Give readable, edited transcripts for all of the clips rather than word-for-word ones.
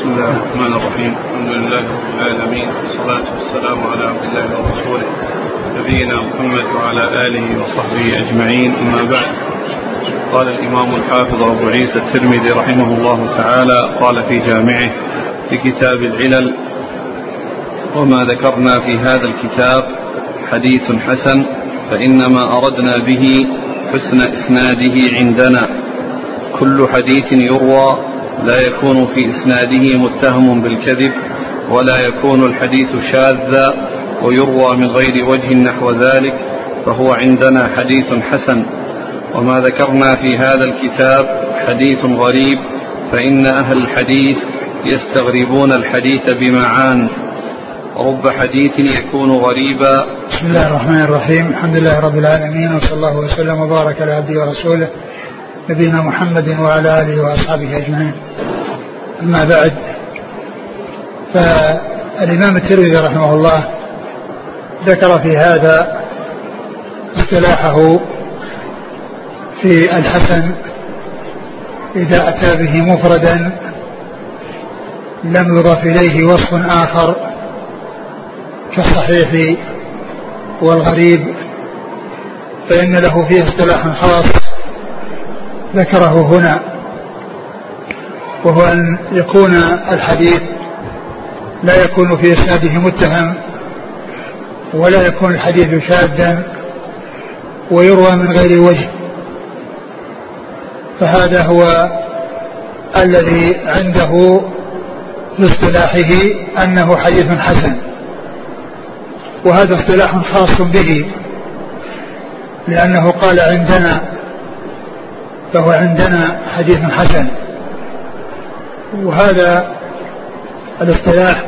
بسم الله الرحمن الرحيم. الحمد لله رب العالمين، والصلاة والسلام على عبد الله ورسوله نبينا محمد وعلى آله وصحبه أجمعين، أما بعد. قال الإمام الحافظ أبو عيسى الترمذي رحمه الله تعالى قال في جامعه في كتاب العلل: وما ذكرنا في هذا الكتاب حديث حسن فإنما أردنا به حسن إسناده عندنا. كل حديث يروى لا يكون في إسناده متهم بالكذب، ولا يكون الحديث شاذا ويروى من غير وجه نحو ذلك، فهو عندنا حديث حسن. وما ذكرنا في هذا الكتاب حديث غريب، فإن أهل الحديث يستغربون الحديث بمعان، رب حديث يكون غريبا. بسم الله الرحمن الرحيم. الحمد لله رب العالمين، وصلى الله وسلم وبارك على عبده ورسوله نبينا محمد وعلى آله وأصحابه أجمعين. أما بعد، فالإمام الترمذي رحمه الله ذكر في هذا اصطلاحه في الحسن إذا أتى به مفردا لم يضاف إليه وصف آخر كالصحيح والغريب، فإن له فيه اصطلاح خاص ذكره هنا، وهو أن يكون الحديث لا يكون في إسناده متهم، ولا يكون الحديث شاذا ويروى من غير وجه. فهذا هو الذي عنده في اصطلاحه أنه حديث حسن، وهذا اصطلاح خاص به لأنه قال عندنا، فهو عندنا حديث حسن. وهذا الاصطلاح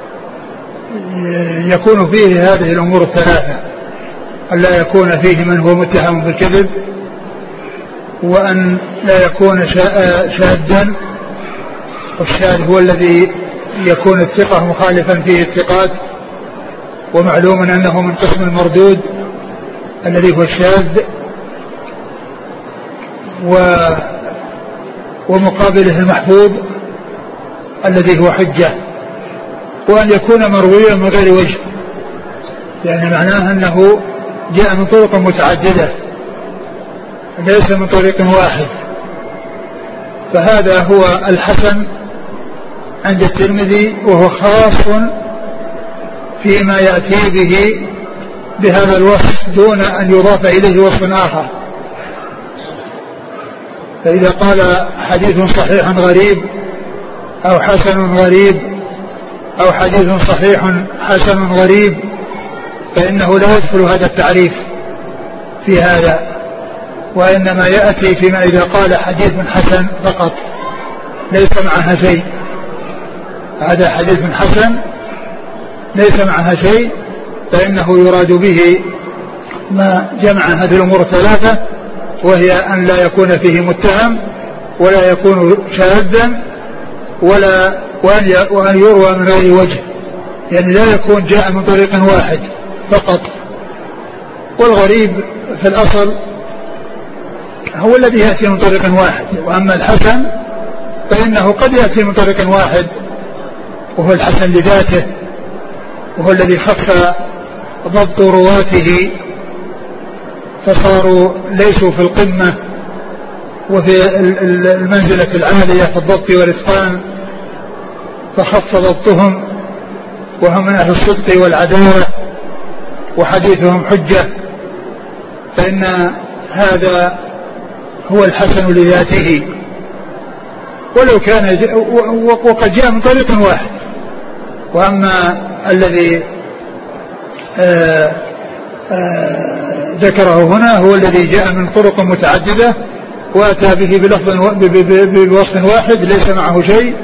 يكون فيه هذه الأمور الثلاثة: أن لا يكون فيه من هو متهم بالكذب، وأن لا يكون شاذا، والشاذ هو الذي يكون الثقة مخالفا فيه الثقات، ومعلوم أنه من قسم المردود الذي هو الشاذ، ومقابله المحفوظ الذي هو حجة. وأن يكون مرويا من غير وجه، يعني معناه أنه جاء من طرق متعددة ليس من طريق واحد. فهذا هو الحسن عند الترمذي، وهو خاص فيما يأتي به بهذا الوصف دون أن يضاف إليه وصف آخر. فإذا قال حديث صحيح غريب أو حسن غريب أو حديث صحيح حسن غريب، فإنه لا يدخل هذا التعريف في هذا، وإنما يأتي فيما إذا قال حديث حسن فقط ليس معها شيء. هذا حديث حسن ليس معها شيء، فإنه يراد به ما جمع هذه الأمور الثلاثة، وهي أن لا يكون فيه متهم، ولا يكون شاذا، وأن يروى من غير وجه، يعني لا يكون جاء من طريق واحد فقط. والغريب في الأصل هو الذي يأتي من طريق واحد، وأما الحسن فإنه قد يأتي من طريق واحد، وهو الحسن لذاته، وهو الذي خف ضبط رواته فصاروا ليسوا في القمة وفي المنزلة العالية في الضبط والإتقان، فخف ضبطهم، وهم من أهل الصدق والعدالة وحديثهم حجة. فإن هذا هو الحسن لذاته، ولو كان وقد جاء من طريق واحد. وأما الذي ذكره هنا هو الذي جاء من طرق متعددة وأتى به بوصف واحد ليس معه شيء.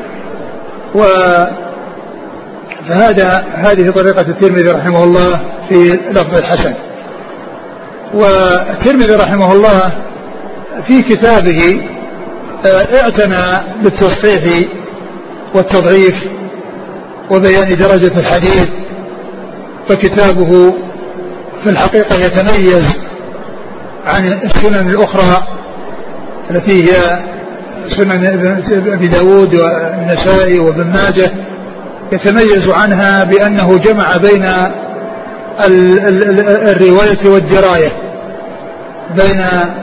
هذه طريقة الترمذي رحمه الله في لفظ الحسن. والترمذي رحمه الله في كتابه اعتنى بالتصحيح والتضعيف وبيان درجة الحديث، فكتابه في الحقيقة يتميز عن السنن الأخرى التي هي سنن أبي داود والنسائي وابن ماجه يتميز عنها بأنه جمع بين الرواية والدراية، بين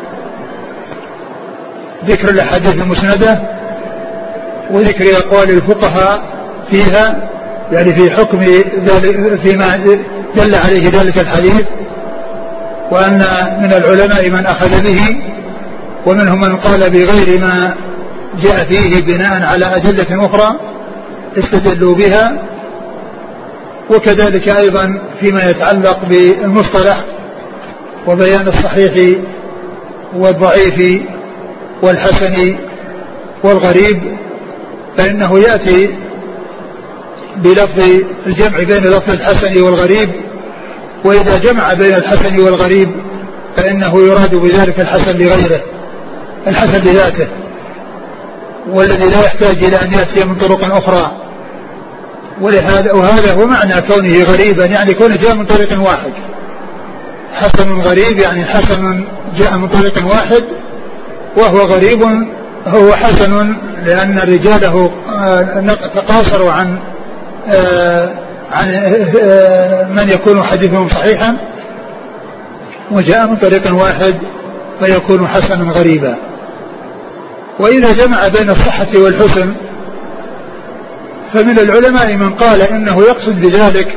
ذكر الأحاديث المسندة وذكر أقوال الفقهاء فيها، يعني في حكم فيما دل عليه ذلك الحديث، وأن من العلماء من أخذ به ومنهم من قال بغير ما جاء فيه بناء على أدلة أخرى استدلوا بها. وكذلك أيضا فيما يتعلق بالمصطلح وبيان الصحيح والضعيف والحسن والغريب، فإنه يأتي بلفظ الجمع بين لفظ الحسن والغريب، وإذا جمع بين الحسن والغريب فإنه يراد بذلك الحسن لغيره، الحسن لذاته، والذي لا يحتاج إلى أن يأتي من طرق أخرى. وهذا هو معنى كونه غريبا، يعني كونه جاء من طريق واحد. حسن غريب يعني حسن جاء من طريق واحد، وهو غريب هو حسن لأن رجاله تقاصروا عن من يكون حديثهم صحيحا، وجاء من طريق واحد فيكون حسنا غريبا. وإذا جمع بين الصحة والحسن فمن العلماء من قال إنه يقصد بذلك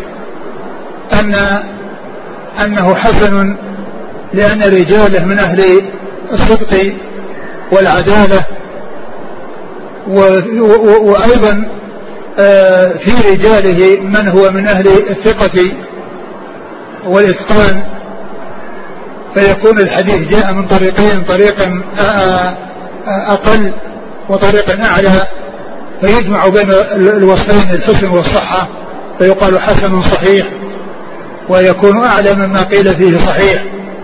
أنه حسن لأن رجاله من أهل الصدق والعدالة، وأيضا في رجاله من هو من أهل الثقة والإتقان، فيكون الحديث جاء من طريقين، طريق أقل وطريق أعلى، فيجمع بين الوصفين الحسن والصحة فيقال حسن صحيح، ويكون أعلى مما قيل فيه صحيح.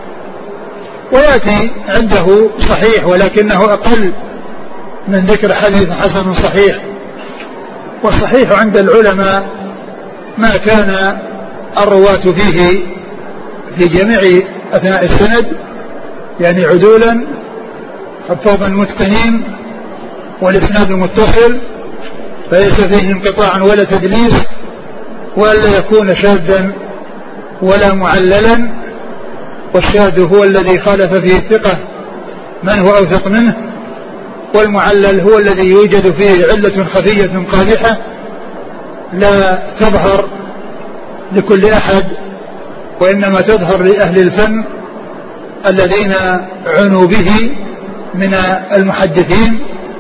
ويأتي عنده صحيح ولكنه أقل من ذكر حديث حسن صحيح. والصحيح عند العلماء ما كان الرواة فيه في جميع أثناء السند يعني عدولا حفاظا متقنين، والإسناد متصل فليس فيه انقطاع ولا تدليس، ولا يكون شاذا ولا معللا. والشاذ هو الذي خالف فيه الثقة من هو أوثق منه، والمعلل هو الذي يوجد فيه علة خفية قادحة لا تظهر لكل أحد، وإنما تظهر لأهل الفن الذين عنوا به من المحدثين.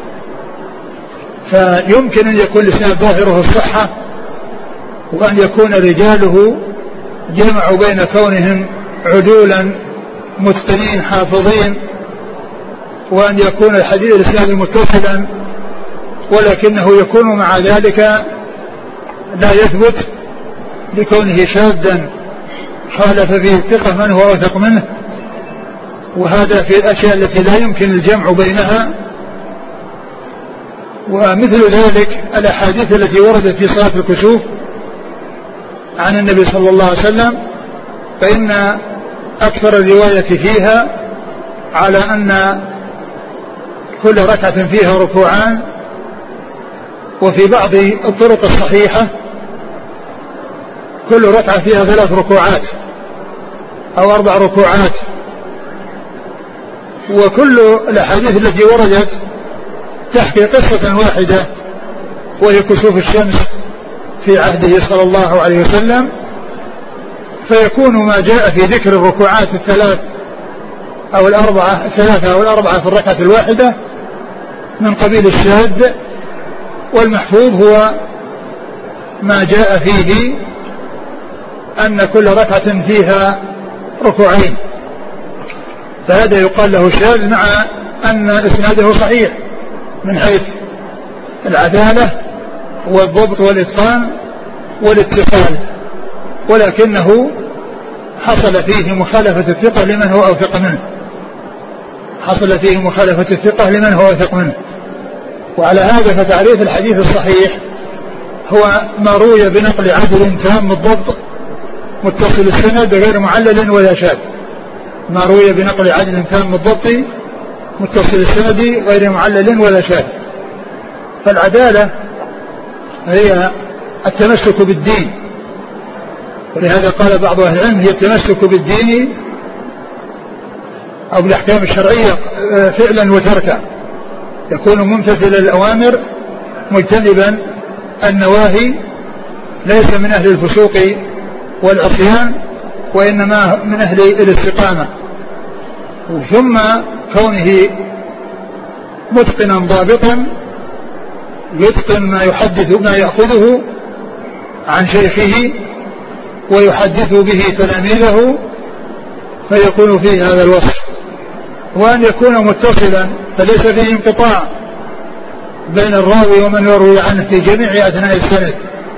فيمكن أن يكون الإسناد ظاهره الصحة، وأن يكون رجاله جمعوا بين كونهم عدولا متقنين حافظين، وأن يكون الحديث الإسناد متصلا، ولكنه يكون مع ذلك لا يثبت لكونه شاذا خالف فيه الثقة من هو أوثق منه. وهذا في الأشياء التي لا يمكن الجمع بينها. ومثل ذلك الأحاديث التي وردت في صلاة الكسوف عن النبي صلى الله عليه وسلم، فإن أكثر الرواية فيها على أن كل ركعة فيها ركوعان، وفي بعض الطرق الصحيحة كل ركعة فيها 3 ركوعات أو 4 ركوعات. وكل الأحاديث التي وردت تحكي قصة واحدة، وهي كسوف الشمس في عهده صلى الله عليه وسلم، فيكون ما جاء في ذكر الركوعات الثلاثة أو الأربعة في الركعة الواحدة من قبيل الشاذ، والمحفوظ هو ما جاء فيه أن كل ركعة فيها ركوعين، فهذا يقال له شاذ، مع أن إسناده صحيح من حيث العدالة والضبط والإتقان والاتصال، ولكنه حصل فيه مخالفة الثقة لمن هو أوثق منه، حصل فيه مخالفة الثقة لمن هو أوثق منه. وعلى هذا فتعريف الحديث الصحيح هو ما روي بنقل عدل تام الضبط متصل السند غير معلل ولا شاذ، ما روي بنقل عدل تام الضبط متصل السند غير معلل ولا شاذ. فالعدالة هي التمسك بالدين، ولهذا قال بعض أهل العلم هي التمسك بالدين أو بالأحكام الشرعية فعلا وتركا، يكون ممتثلا الأوامر مجتنبا النواهي، ليس من أهل الفسوق والعصيان وإنما من أهل الاستقامة. ثم كونه متقنا ضابطا يتقن ما يحدث ما يأخذه عن شيخه ويحدث به تلاميذه فيكون فيه هذا الوصف. وأن يكون متصلا فليس فيه انقطاع بين الراوي ومن يروي عنه في جميع أثناء السند،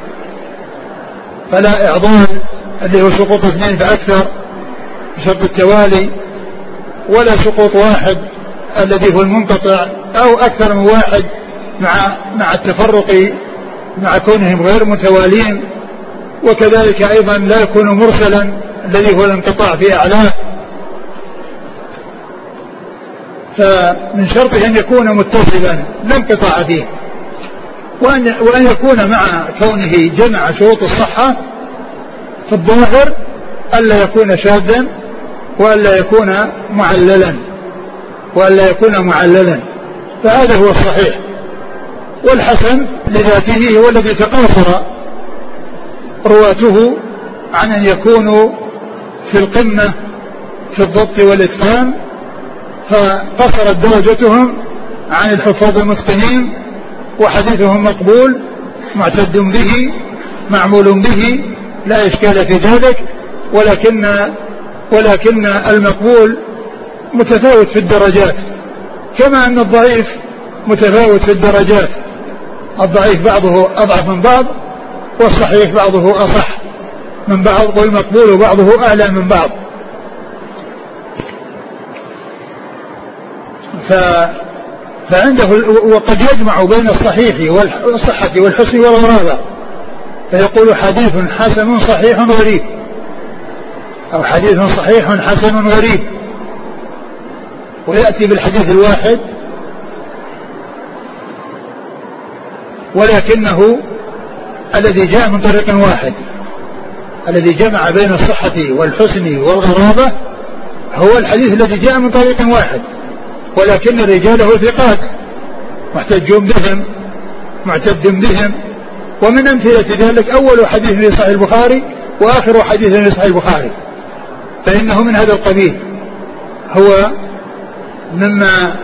فلا إعضال اللي هو سقوط اثنين فأكثر بشرط التوالي، ولا سقوط واحد الذي هو المنقطع أو أكثر من واحد مع التفرق مع كونهم غير متوالين. وكذلك أيضا لا يكون مرسلا الذي هو الانقطاع في أعلاه. فمن شرطه أن يكون متصلا لا انقطاع فيه، وأن يكون مع كونه جمع شروط الصحة في الظاهر ألا يكون شاذا وألا يكون معللا فهذا هو الصحيح. والحسن لذاته هو الذي تقاصر رواته عن أن يكونوا في القمة في الضبط والإتقان، فقصرت درجتهم عن الحفاظ المتقنين، وحديثهم مقبول معتد به معمول به لا إشكال في ذلك. ولكن المقبول متفاوت في الدرجات، كما أن الضعيف متفاوت في الدرجات، الضعيف بعضه أضعف من بعض والصحيح بعضه أصح من بعض والمقبول بعضه أعلى من بعض. فعنده وقد يجمع بين الصحيح والصحة والحسن والغرابة، فيقول حديث حسن صحيح غريب، أو حديث صحيح حسن غريب، ويأتي بالحديث الواحد ولكنه الذي جاء من طريق واحد، الذي جمع بين الصحة والحسن والغرابة هو الحديث الذي جاء من طريق واحد، ولكن رجاله ثقات معتد بهم. ومن أمثلة ذلك أول حديث في صحيح البخاري وآخر حديث في صحيح البخاري، فإنه من هذا القبيل، هو مما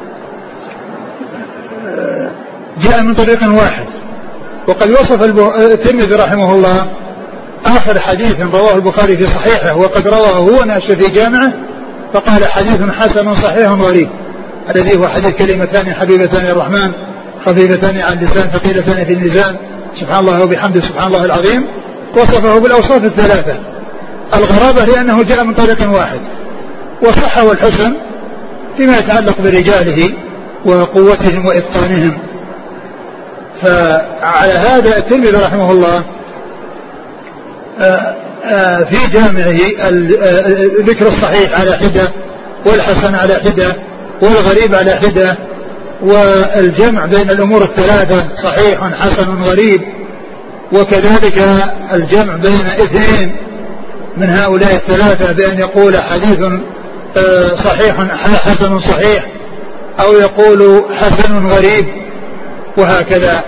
جاء من طريق واحد. وقد وصف الترمذي رحمه الله آخر حديث رواه البخاري في صحيحه وقد رواه هو نفسه في جامعه، فقال حديث حسن صحيح غريب، الذي هو حديث كلمتان حبيبتان الرحمن خفيفتان عن اللسان ثقيلتان في الميزان سبحان الله وبحمده سبحان الله العظيم. وصفه بالأوصاف الثلاثة. الغرابة لأنه جاء من طريق واحد، والصحة والحسن فيما يتعلق برجاله وقوتهم وإتقانهم. فعلى هذا الترمذي رحمه الله في جامعه ذكر الصحيح على حدة والحسن على حدة والغريب على حدة، والجمع بين الأمور الثلاثة صحيح حسن غريب، وكذلك الجمع بين اثنين من هؤلاء الثلاثة بأن يقول حديث صحيح حسن صحيح أو يقول حسن غريب وهكذا.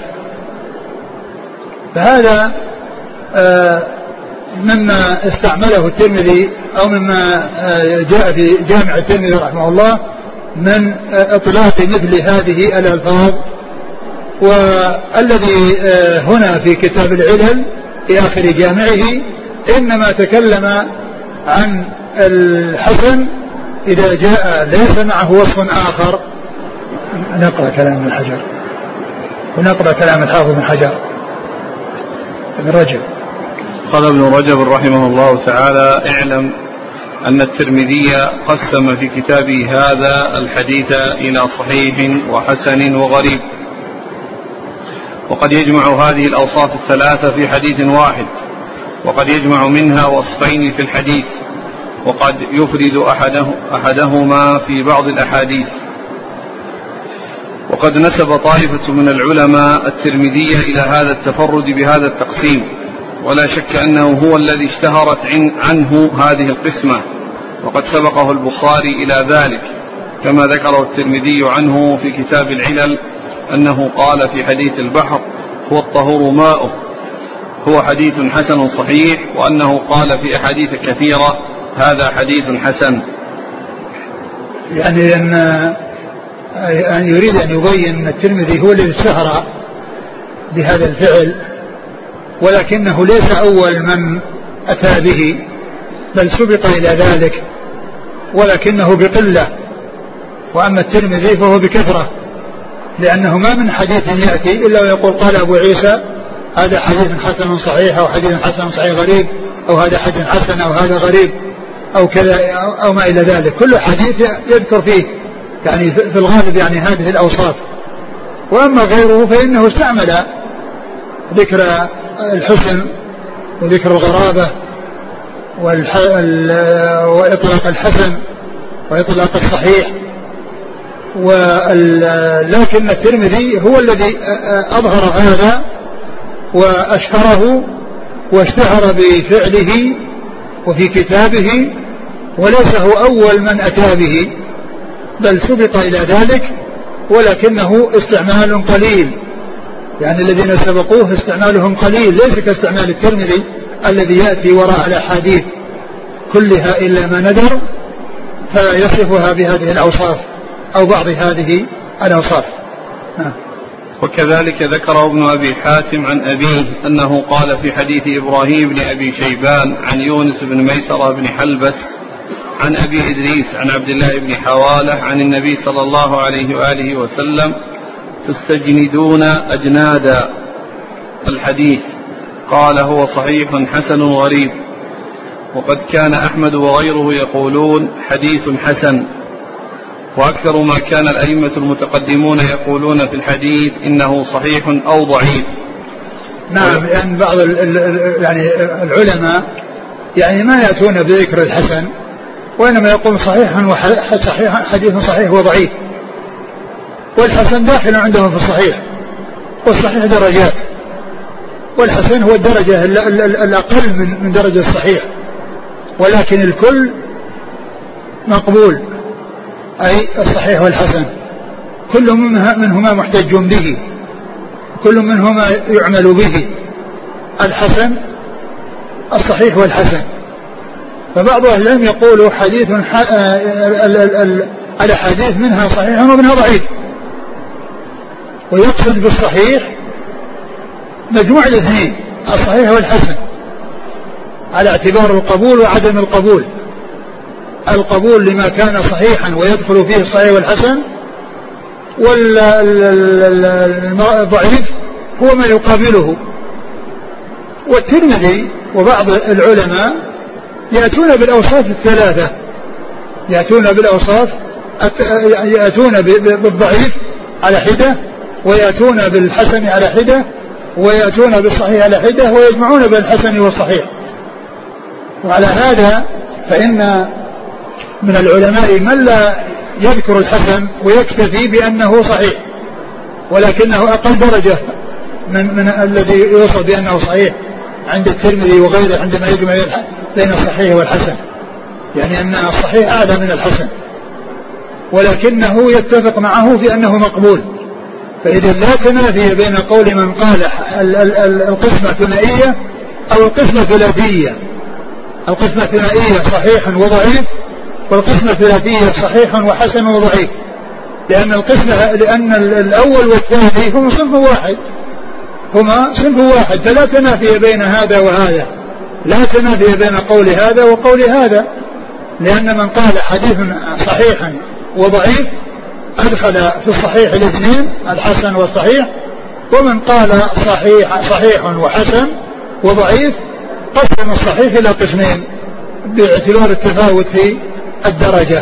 فهذا مما استعمله الترمذي أو مما جاء في جامع الترمذي رحمه الله من إطلاق مثل هذه الألفاظ. والذي هنا في كتاب العلل في آخر جامعه إنما تكلم عن الحسن إذا جاء ليس معه وصف آخر. نقرأ كلام ابن حجر ونقرأ كلام الحافظ ابن حجر ابن رجب. قال ابن رجب رحمه الله تعالى: اعلم أن الترمذي قسم في كتابه هذا الحديث إلى صحيح وحسن وغريب، وقد يجمع هذه الأوصاف الثلاثة في حديث واحد، وقد يجمع منها وصفين في الحديث، وقد يفرد أحدهما في بعض الأحاديث، وقد نسب طائفة من العلماء الترمذي إلى هذا التفرد بهذا التقسيم، ولا شك أنه هو الذي اشتهرت عنه هذه القسمة، وقد سبقه البخاري إلى ذلك، كما ذكره الترمذي عنه في كتاب العلل أنه قال في حديث البحر: هو الطهور ماؤه، هو حديث حسن صحيح، وأنه قال في أحاديث كثيرة: هذا حديث حسن. يعني أن يريد أن يبين أن الترمذي هو الذي اشتهر بهذا الفعل، ولكنه ليس أول من أتى به، بل سبق إلى ذلك ولكنه بقلة، وأما الترمذي فهو بكثرة، لأنه ما من حديث يأتي إلا ويقول قال أبو عيسى هذا حديث حسن صحيح، أو حديث حسن صحيح غريب، أو هذا حديث حسن، أو هذا غريب، أو كذا أو ما إلى ذلك. كل حديث يذكر فيه يعني في الغالب يعني هذه الأوصاف. وأما غيره فإنه استعمل ذكر الحسن وذكر الغرابة وإطلاق الحسن وإطلاق الصحيح، لكن الترمذي هو الذي أظهر هذا وأشهره واشتهر بفعله وفي كتابه، وليس هو أول من أتى به، بل سبق إلى ذلك، ولكنه استعمال قليل، يعني الذين سبقوه استعمالهم قليل، ليس كاستعمال الترمذي الذي يأتي وراء الأحاديث كلها إلا ما ندر فيصفها بهذه الأوصاف أو بعض هذه الأوصاف. وكذلك ذكر ابن أبي حاتم عن أبيه أنه قال في حديث إبراهيم بن أبي شيبان عن يونس بن ميسرة بن حلبس عن أبي إدريس عن عبد الله بن حوالة عن النبي صلى الله عليه وآله وسلم: تستجندون أجنادا. الحديث قال: هو صحيح حسن غريب. وقد كان أحمد وغيره يقولون حديث حسن، وأكثر ما كان الأئمة المتقدمون يقولون في الحديث إنه صحيح أو ضعيف. نعم، يعني بعض يعني العلماء يعني ما يأتون بذكر الحسن، وإنما يقول صحيح حديث صحيح وضعيف، والحسن داخل عندهم في الصحيح، والصحيح درجات، والحسن هو الدرجة الأقل من درجة الصحيح، ولكن الكل مقبول، أي الصحيح والحسن كل منهما محتج به، كل منهما يعمل به، الحسن الصحيح والحسن. فبعض أهل العلم يقول حديث الأحاديث منها صحيح ومنها ضعيف، ويقصد بالصحيح مجموع الاثنين، الصحيح والحسن، على اعتبار القبول وعدم القبول. القبول لما كان صحيحا ويدخل فيه الصحيح والحسن، والضعيف هو ما يقابله. والترمذي وبعض العلماء يأتون بالأوصاف الثلاثة، يأتون بالضعيف على حدة، ويأتون بالحسن على حدة، ويأتون بالصحيح على حدة، ويجمعون بين الحسن والصحيح. وعلى هذا فإن من العلماء من لا يذكر الحسن ويكتفي بأنه صحيح، ولكنه أقل درجة من الذي يوصف بأنه صحيح عند الترمذي وغيره، عندما يجمع بين الصحيح والحسن، يعني أن الصحيح أعلى من الحسن، ولكنه يتفق معه في أنه مقبول. فإذا لا تنافي بين قول من قال القسمة ثنائية أو القسمة ثلاثية. القسمة الثنائية صحيح وضعيف، والقسمة الثلاثية صحيح وحسن وضعيف، لأن الأول والثاني هما صنف واحد، فلا تنافي بين هذا وهذا، لا تنافي بين قول هذا وقول هذا، لأن من قال حديث صحيح وضعيف أدخل في الصحيح الاثنين، الحسن والصحيح، ومن قال صحيح وحسن وضعيف قسم الصحيح إلى قسمين باعتبار التفاوت في الدرجة.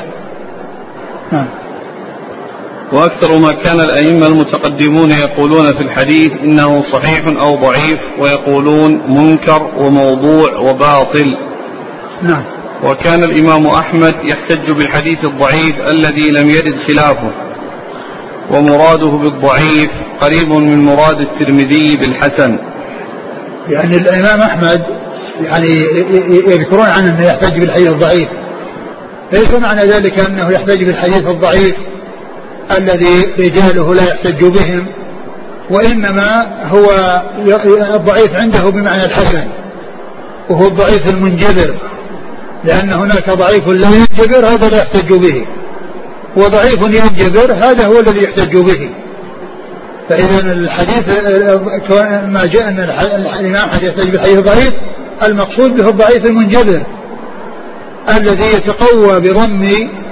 وأكثر ما كان الأئمة المتقدمون يقولون في الحديث إنه صحيح أو ضعيف، ويقولون منكر وموضوع وباطل. نعم. وكان الإمام أحمد يحتج بالحديث الضعيف الذي لم يرد خلافه، ومراده بالضعيف قريب من مراد الترمذي بالحسن. يعني الإمام أحمد يعني يذكرون عنه أنه يحتج بالحديث الضعيف، ليس معنى ذلك أنه يحتج بالحديث الضعيف الذي رجاله لا يحتج بهم، وإنما هو الضعيف عنده بمعنى الحسن، وهو الضعيف المنجبر، لأن هناك ضعيف لا ينجبر هذا لا يحتج به، وضعيف ينجبر هذا هو الذي يحتج به. فإذا الحديث ما جاء أن الإمام أحمد يحتج بالحديث الضعيف المقصود به الضعيف المنجبر الذي يتقوى بضم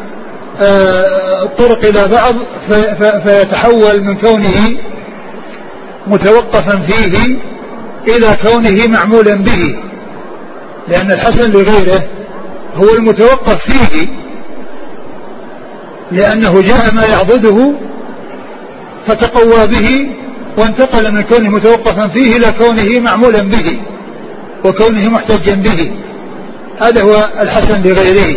الطرق إلى بعض فيتحول من كونه متوقفا فيه إلى كونه معمولا به، لأن الحسن لغيره هو المتوقف فيه لأنه جاء ما يعضده فتقوى به وانتقل من كونه متوقفا فيه إلى كونه معمولا به وكونه محتجا به. هذا هو الحسن لغيره،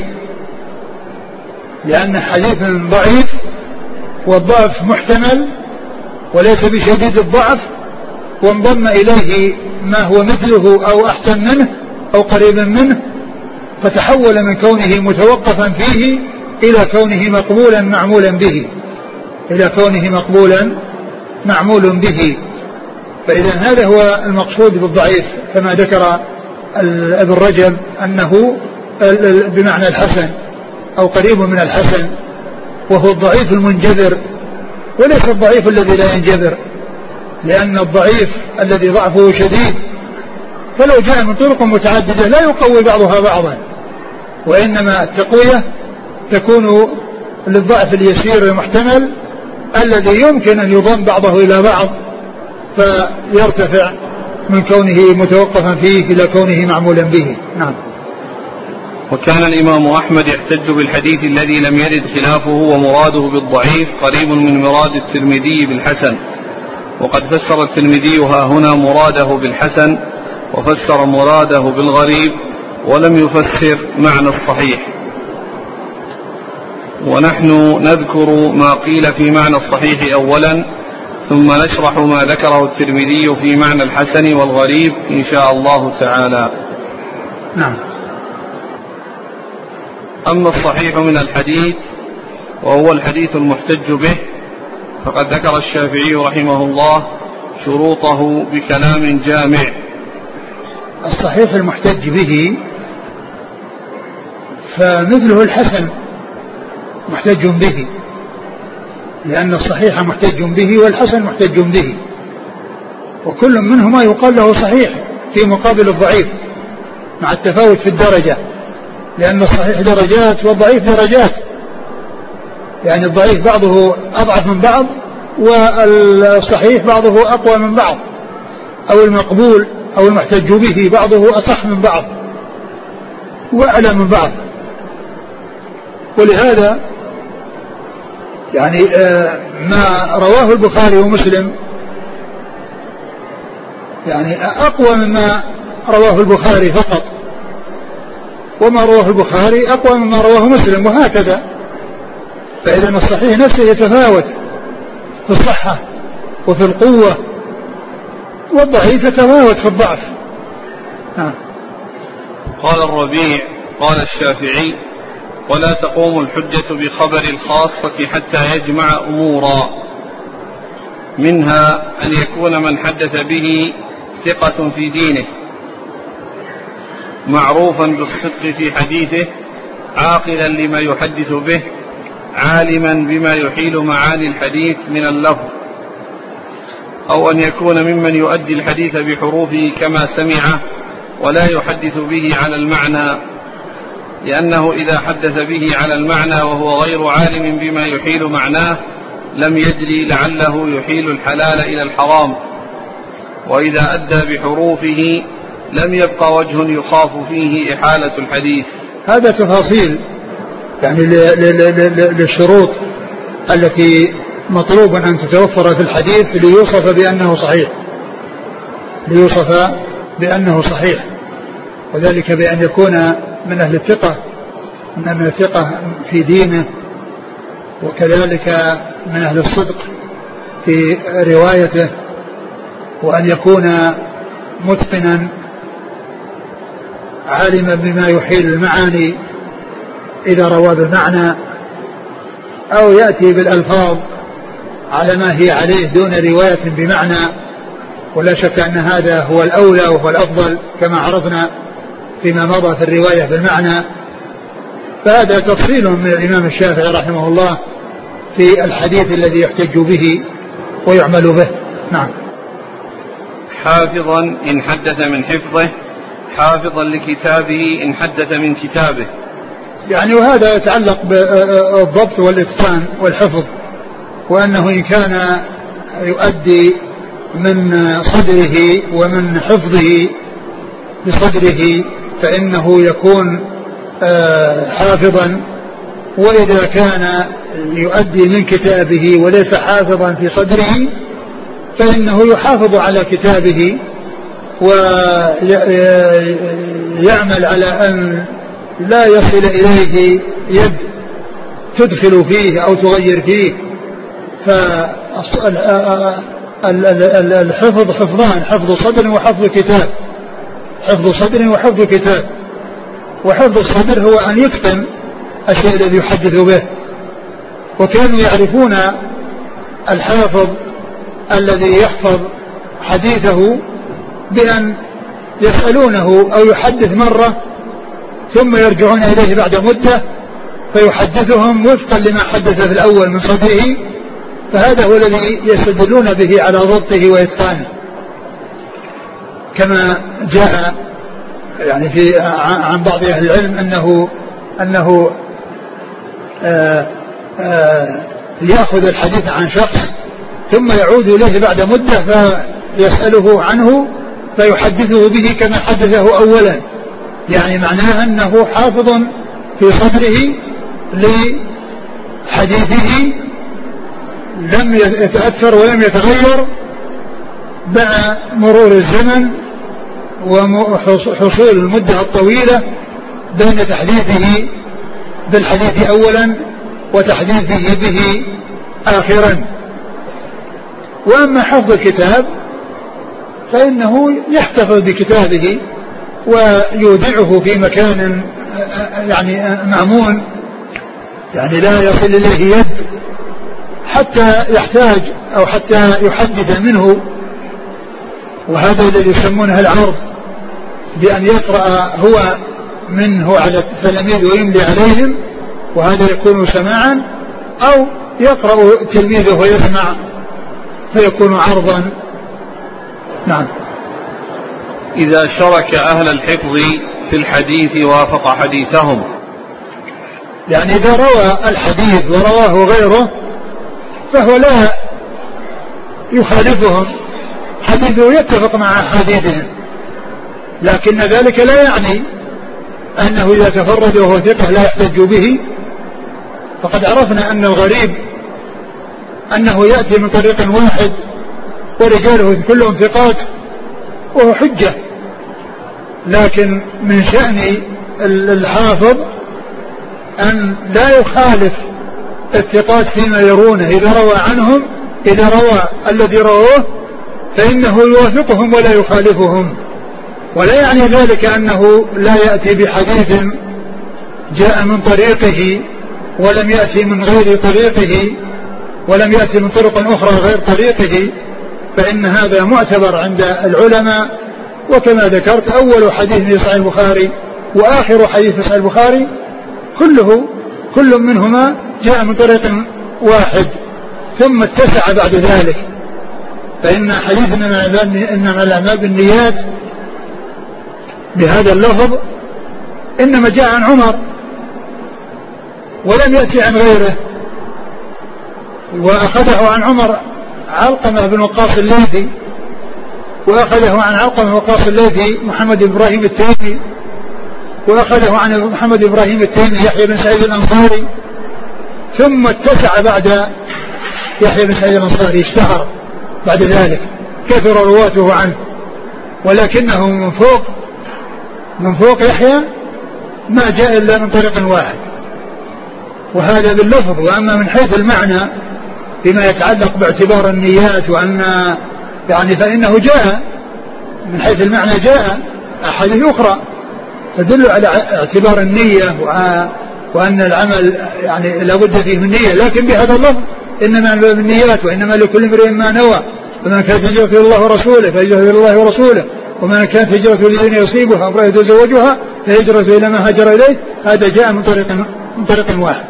لأن حديث ضعيف والضعف محتمل وليس بشديد الضعف، وانضم إليه ما هو مثله أو أحسن منه أو قريبا منه، فتحول من كونه متوقفا فيه إلى كونه مقبولا معمولا به، إلى كونه مقبولا معمول به. فإذا هذا هو المقصود بالضعيف كما ذكر ابن رجب أنه بمعنى الحسن أو قريب من الحسن، وهو الضعيف المنجبر وليس الضعيف الذي لا ينجبر، لأن الضعيف الذي ضعفه شديد فلو جاء من طرق متعددة لا يقوي بعضها بعضا، وإنما التقوية تكون للضعف اليسير المحتمل الذي يمكن أن يضم بعضه إلى بعض فيرتفع من كونه متوقفا فيه إلى كونه معمولا به. نعم. وكان الإمام أحمد يحتج بالحديث الذي لم يرد خلافه ومراده بالضعيف قريب من مراد الترمذي بالحسن، وقد فسر الترمذي ها هنا مراده بالحسن وفسر مراده بالغريب ولم يفسر معنى الصحيح. ونحن نذكر ما قيل في معنى الصحيح أولا، ثم نشرح ما ذكره الترمذي في معنى الحسن والغريب إن شاء الله تعالى. نعم. أما الصحيح من الحديث وهو الحديث المحتج به فقد ذكر الشافعي رحمه الله شروطه بكلام جامع. الصحيح المحتج به فمثله الحسن محتج به، لأن الصحيح محتج به والحسن محتج به، وكل منهما يقال له صحيح في مقابل الضعيف مع التفاوت في الدرجة، لأن الصحيح درجات والضعيف درجات، يعني الضعيف بعضه أضعف من بعض والصحيح بعضه أقوى من بعض، أو المقبول أو المحتج به بعضه أصح من بعض وأعلى من بعض. ولهذا يعني ما رواه البخاري ومسلم يعني أقوى مما رواه البخاري فقط، وما رواه البخاري أقوى مما رواه مسلم، وهكذا. فإذا الصحيح نفسه يتفاوت في الصحة وفي القوة، والضعيف يتفاوت في الضعف. قال الربيع قال الشافعي: ولا تقوم الحجة بخبر الخاصة حتى يجمع أمورا، منها أن يكون من حدث به ثقة في دينه، معروفا بالصدق في حديثه، عاقلا لما يحدث به، عالما بما يحيل معاني الحديث من اللفظ، أو أن يكون ممن يؤدي الحديث بحروفه كما سمعه ولا يحدث به على المعنى، لأنه إذا حدث به على المعنى وهو غير عالم بما يحيل معناه لم يدري لعله يحيل الحلال إلى الحرام، وإذا أدى بحروفه لم يبقى وجه يخاف فيه إحالة الحديث. هذا تفاصيل يعني للشروط التي مطلوب أن تتوفر في الحديث ليوصف بأنه صحيح، ليوصف بأنه صحيح، وذلك بأن يكون من أهل الثقة، من أهل الثقة في دينه، وكذلك من أهل الصدق في روايته، وأن يكون متقنا عالما بما يحيل المعاني إذا روى بالمعنى، أو يأتي بالألفاظ على ما هي عليه دون رواية بمعنى. ولا شك أن هذا هو الأولى وهو الأفضل كما عرفنا فيما مضى في الرواية بالمعنى. فهذا تفصيل من الإمام الشافعي رحمه الله في الحديث الذي يحتج به ويعمل به. نعم. حافظا إن حدث من حفظه، حافظا لكتابه إن حدث من كتابه. يعني وهذا يتعلق بالضبط والإتقان والحفظ، وأنه إن كان يؤدي من صدره ومن حفظه بصدره فإنه يكون حافظا، وإذا كان يؤدي من كتابه وليس حافظا في صدره فإنه يحافظ على كتابه ويعمل على أن لا يصل إليه يد تدخل فيه أو تغير فيه. فالحفظ حفظان، حفظ صدر وحفظ كتاب، حفظ صدر وحفظ كتاب. وحفظ الصدر هو أن يتقن الشيء الذي يحدث به، وكانوا يعرفون الحافظ الذي يحفظ حديثه بأن يسألونه أو يحدث مرة ثم يرجعون إليه بعد مدة فيحدثهم وفقا لما حدث في الأول من صدره، فهذا هو الذي يستدلون به على ضبطه وإتقانه، كما جاء يعني في عن بعض أهل العلم أنه يأخذ الحديث عن شخص ثم يعود إليه بعد مدة فيسأله عنه فيحدثه به كما حدثه أولا، يعني معناه أنه حافظ في صدره لحديثه لم يتأثر ولم يتغير مع مرور الزمن وحصول المدة الطويلة بين تحديثه بالحديث أولا وتحديثه به آخرا. وأما حفظ الكتاب فإنه يحتفظ بكتابه ويودعه في مكان يعني مأمون، يعني لا يصل إليه يد حتى يحتاج أو حتى يحدث منه، وهذا الذي يسمونه العرض، بأن يقرأ هو منه على التلاميذ ويملي عليهم، وهذا يكون سماعا، أو يقرأ تلميذه ويسمع فيكون عرضا. نعم. إذا شرك أهل الحفظ في الحديث وافق حديثهم، يعني إذا روى الحديث ورواه غيره فهو لا يخالفهم، حديثه يتفق مع حديثهم، لكن ذلك لا يعني أنه إذا تفرد وهو ثقة لا يحتج به. فقد عرفنا أن الغريب أنه يأتي من طريق واحد ورجاله كلهم ثقات وهو حجة، لكن من شأن الحافظ أن لا يخالف الثقات فيما يرونه، إذا روى عنهم، إذا روى الذي رواه فإنه يوافقهم ولا يخالفهم، ولا يعني ذلك أنه لا يأتي بحديث جاء من طريقه ولم يأتي من غير طريقه ولم يأتي من طرق أخرى غير طريقه، فإن هذا معتبر عند العلماء. وكما ذكرت أول حديث في صحيح البخاري وآخر حديث في صحيح البخاري كل منهما جاء من طريق واحد ثم اتسع بعد ذلك، فإن حديث إنما الأعمال بالنيات بهذا اللفظ إنما جاء عن عمر ولم يأتي عن غيره، وأخذه عن عمر علقمة بن وقاص الليثي، وأخذه عن علقمة بن وقاص الليثي محمد بن إبراهيم التيمي، وأخذه عن محمد بن إبراهيم التيمي يحيى بن سعيد الأنصاري، ثم اتسع بعد يحيى بن سعيد الأنصاري، اشتهر بعد ذلك كثر رواته عنه، ولكنه من فوق يحيى ما جاء إلا من طريق واحد، وهذا باللفظ. وأما من حيث المعنى بما يتعلق باعتبار النيات وأن يعني فإنه جاء من حيث المعنى جاء أحاديث أخرى تدل على اعتبار النية وأن العمل يعني لابد فيه من نية، لكن بهذا اللفظ إنما بالنيات وإنما لكل امرئ ما نوى، ومن كانت هجرته إلى الله ورسوله فهجرته إلى الله ورسوله، ومن كانت هجرته لدين يصيبها أو يتزوجها فهجرته إلى ما هاجر إليه. هذا جاء من طريق واحد،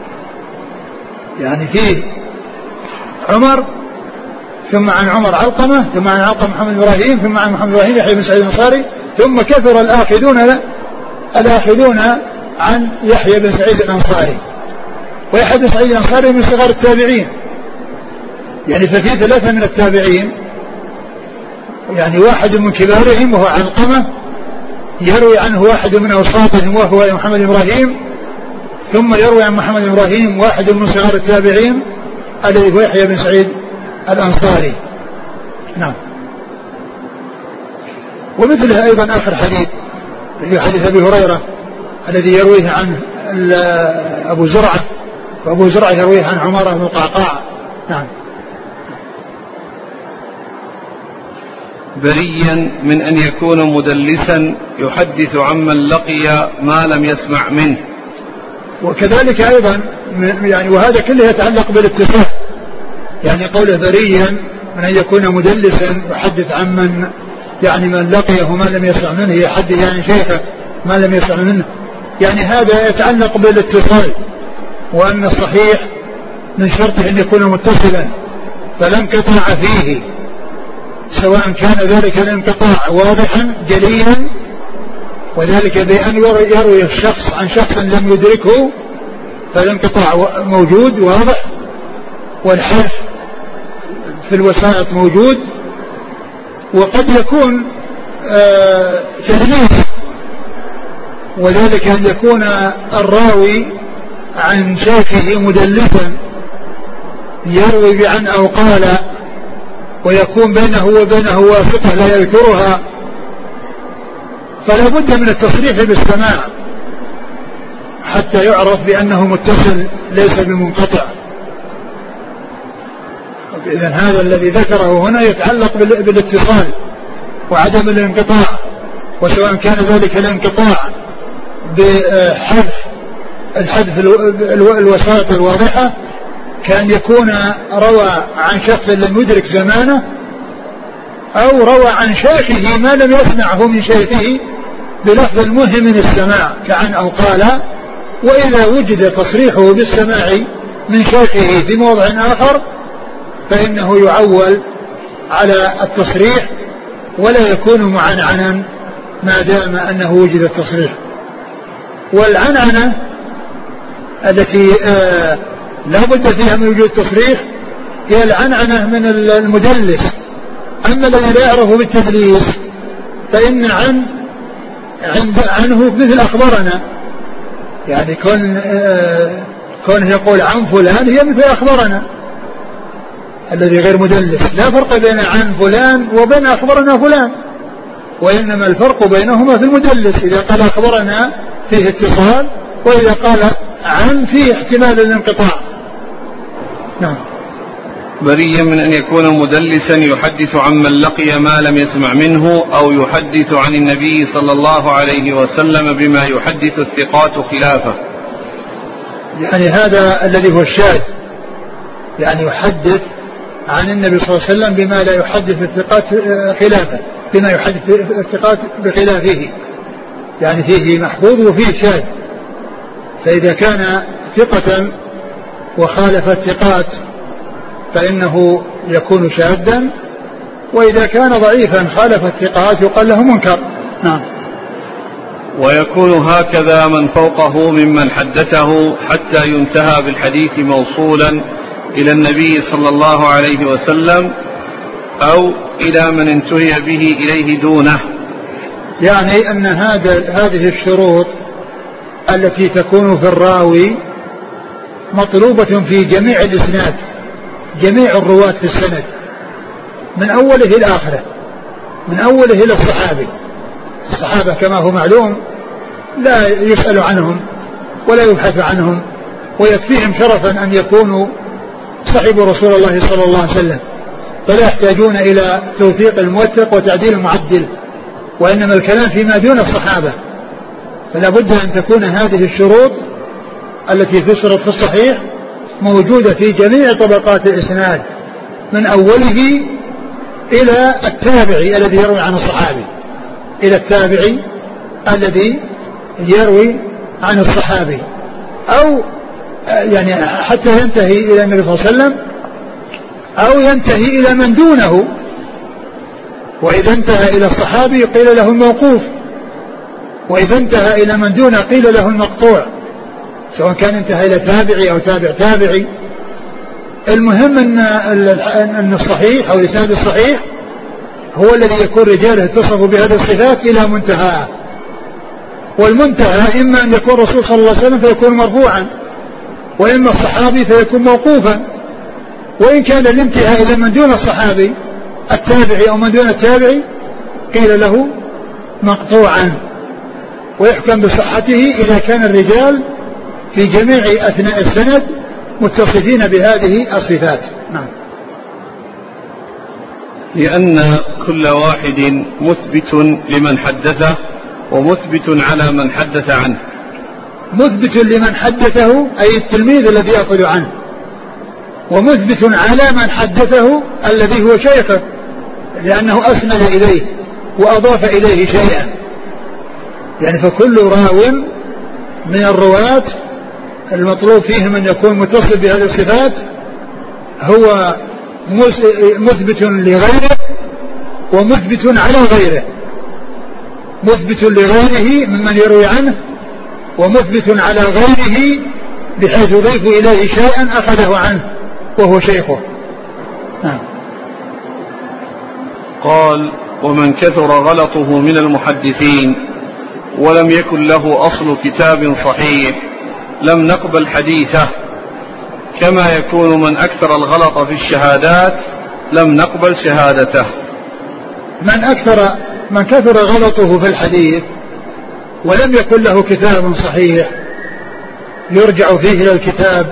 يعني فيه عمر ثم عن عمر علقمة ثم عن علقمة محمد إبراهيم ثم عن محمد إبراهيم يحيى بن سعيد الأنصاري، ثم كثر الآخذون عن يحيى بن سعيد الأنصاري. ويحيى بن سعيد الأنصاري من صغار التابعين، يعني ففي 3 من التابعين، يعني واحد من كبارهم وهو علقمة يروي عنه واحد من أوساطهم وهو محمد إبراهيم، ثم يروي عن محمد إبراهيم واحد من صغار التابعين الذي هو يحيى بن سعيد الأنصاري. نعم. ومثله أيضا آخر حديث في حديث أبي هريرة الذي يرويه عنه أبو زرعة، وأبو زرعة يرويه عن عمر بن القعقاع. نعم. بريا من أن يكون مدلسا يحدث عمن لقي ما لم يسمع منه. وكذلك أيضا يعني وهذا كله يتعلق بالاتصال، يعني قوله بريا من أن يكون مدلسا يحدث عمن يعني من لقيه ما لم يسمع منه، يحدث يعني شيخه ما لم يسمع منه، يعني هذا يتعلق بالاتصال، وأن الصحيح من شرطه أن يكون متصلا فلا انقطاع فيه، سواء كان ذلك الانقطاع واضحا جليا، وذلك بأن يروي الشخص عن شخص لم يدركه فالانقطاع موجود واضح، والحذف في الوسائط موجود. وقد يكون تدليس، وذلك أن يكون الراوي عن شيخه مدلسا يروي بعن أو قال، ويكون بينه وبينه واسطة لا يذكرها، فلا بد من التصريح بالسماع حتى يعرف بأنه متصل ليس بمنقطع. إذن هذا الذي ذكره هنا يتعلق بالاتصال وعدم الانقطاع، وسواء كان ذلك الانقطاع بحذف الوسائط الواضحة، كان يكون روى عن شخص لم يدرك زمانه، أو روى عن شيخه ما لم يسمعه من شيخه بلفظ المهم من السماع كعن أو قال. وإذا وجد تصريحه بالسماع من شيخه في موضع آخر فإنه يعول على التصريح ولا يكون معنعنا ما دام أنه وجد التصريح. والعنعنة التي لا بد فيها من وجود تصريح هي العنعنة من المدلس. أما الذي لا يعرف بالتدليس فإن عنه مثل أخبرنا، يعني كونه يقول عن فلان هي مثل أخبرنا الذي غير مدلس. لا فرق بين عن فلان وبين أخبرنا فلان، وإنما الفرق بينهما في المدلس. إذا قال أخبرنا فيه اتصال، وإذا قال عن فيه احتمال الانقطاع. نعم. بريا من أن يكون مدلسا يحدث عمن لقي ما لم يسمع منه، أو يحدث عن النبي صلى الله عليه وسلم بما يحدث الثقات خلافه. يعني هذا الذي هو الشاذ، يعني يحدث عن النبي صلى الله عليه وسلم بما لا يحدث الثقات خلافه، بما يحدث الثقات بخلافه، يعني فيه محفوظ وفيه شاذ. فإذا كان ثقة وخالف الثقات فإنه يكون شاذا، وإذا كان ضعيفا خالف الثقات يقال له منكر. نعم. ويكون هكذا من فوقه ممن حدثه حتى ينتهى بالحديث موصولا إلى النبي صلى الله عليه وسلم، أو إلى من انتهي به إليه دونه. يعني أن هذه الشروط التي تكون في الراوي مطلوبة في جميع الإسناد، جميع الرواة في السند من أوله إلى آخره، من أوله إلى الصحابي. الصحابة كما هو معلوم لا يسأل عنهم ولا يبحث عنهم، ويكفيهم شرفا أن يكونوا صحبوا رسول الله صلى الله عليه وسلم، فلا يحتاجون إلى توثيق الموثق وتعديل المعدل، وإنما الكلام فيما دون الصحابة. فلا بد أن تكون هذه الشروط التي تشرط في الصحيح موجودة في جميع طبقات الإسناد من أوله إلى التابعي الذي يروي عن الصحابي، إلى التابعي الذي يروي عن الصحابي، أو يعني حتى ينتهي إلى النبي صلى الله عليه وسلم، أو ينتهي إلى من دونه. وإذا انتهى إلى الصحابي قيل له الموقوف، وإذا انتهى إلى من دونه قيل له المقطوع، سواء كان انتهى إلى تابعي أو تابع تابعي. المهم أن الصحيح أو الإسناد الصحيح هو الذي يكون رجاله اتصفوا بهذه الصفات إلى منتهى، والمنتهى إما أن يكون الرسول صلى الله عليه وسلم فيكون مرفوعا، وإما الصحابي فيكون موقوفا. وإن كان الانتهاء إلى من دون الصحابي التابعي أو من دون التابعي قيل له مقطوعا، ويحكم بصحته إذا كان الرجال في جميع أثناء السند متصفين بهذه الصفات. نعم. لأن كل واحد مثبت لمن حدثه ومثبت على من حدث عنه. مثبت لمن حدثه أي التلميذ الذي يأخذ عنه، ومثبت على من حدثه الذي هو شيخه، لأنه أسند إليه وأضاف إليه شيئا. يعني فكل راو من الرواة المطلوب فيهم أن يكون متصل بهذه الصفات هو مثبت لغيره ومثبت على غيره، مثبت لغيره ممن يروي عنه، ومثبت على غيره بحيث يضيف إليه شيئا أخذه عنه وهو شيخه. قال: ومن كثر غلطه من المحدثين ولم يكن له أصل كتاب صحيح لم نقبل حديثه، كما يكون من أكثر الغلط في الشهادات لم نقبل شهادته. من كثر غلطه في الحديث ولم يكن له كتاب صحيح يرجع فيه إلى الكتاب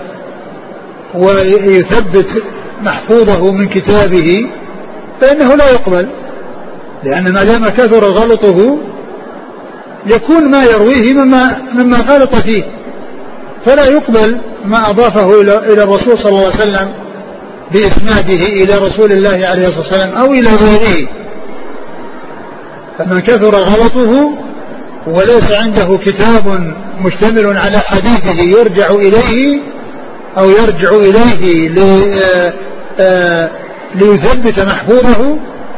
ويثبت محفوظه من كتابه فإنه لا يقبل، لأن ما دام كثر غلطه يكون ما يرويه مما غلط فيه، فلا يقبل ما أضافه إلى الرسول صلى الله عليه وسلم بإسناده إلى رسول الله عليه الصلاة والسلام أو إلى غيره. فمن كثر غلطه وليس عنده كتاب مشتمل على حديثه يرجع إليه أو يرجع إليه ليثبت محفوظه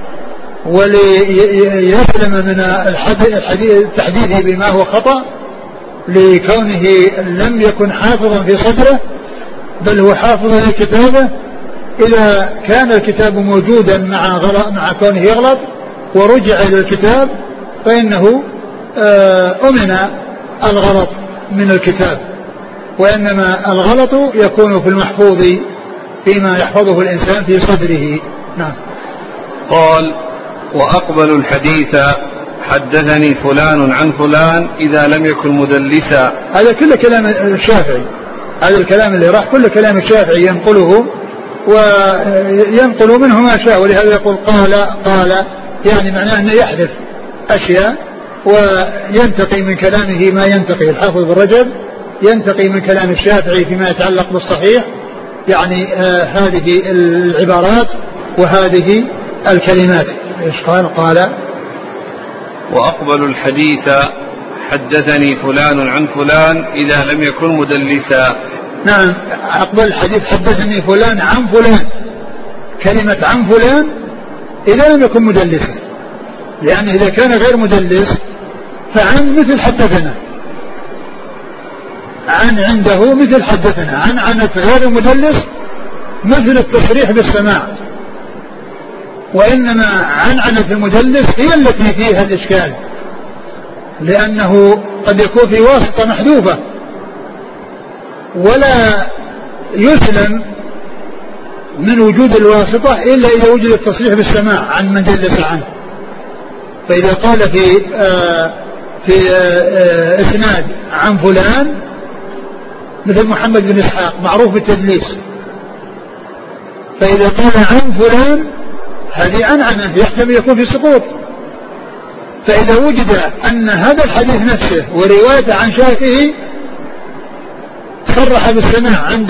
وليسلم من التحديث بما هو خطأ، لكونه لم يكن حافظا في صدره بل هو حافظ لكتابه. إذا كان الكتاب موجودا مع كونه يغلط ورجع إلى الكتاب فإنه أمن الغلط من الكتاب، وإنما الغلط يكون في المحفوظ فيما يحفظه الإنسان في صدره. نعم. قال: وأقبل الحديث حدثني فلان عن فلان إذا لم يكن مدلسا. هذا كل كلام الشافعي، هذا الكلام اللي راح كل كلام الشافعي ينقله وينقل منه ما شاء، ولهذا يقول قال يعني معناه أنه يحذف أشياء وينتقي من كلامه ما ينتقي. الحافظ بن رجب ينتقي من كلام الشافعي فيما يتعلق بالصحيح، يعني هذه العبارات وهذه الكلمات. إيش قال وأقبل الحديث حدثني فلان عن فلان إذا لم يكن مدلسا. نعم، أقبل الحديث حدثني فلان عن فلان، كلمة عن فلان إذا لم يكن مدلسا، لأن إذا كان غير مدلس فعن مثل حدثنا، عن عنده مثل حدثنا، عن عنت غير مدلس مثل التصريح بالسماع، وإنما عنعنة المدلس هي التي فيها الإشكال، لأنه قد يكون في واسطة محذوفة ولا يسلم من وجود الواسطة إلا إذا وجد التصريح بالسماع عن من دلس عنه. فإذا قال في إسناد عن فلان مثل محمد بن إسحاق معروف بالتدليس، فإذا قال عن فلان هذه عنعنة يحتمل يكون في سقوط. فإذا وجد أن هذا الحديث نفسه وروايته عن شيخه صرح بالسماع عند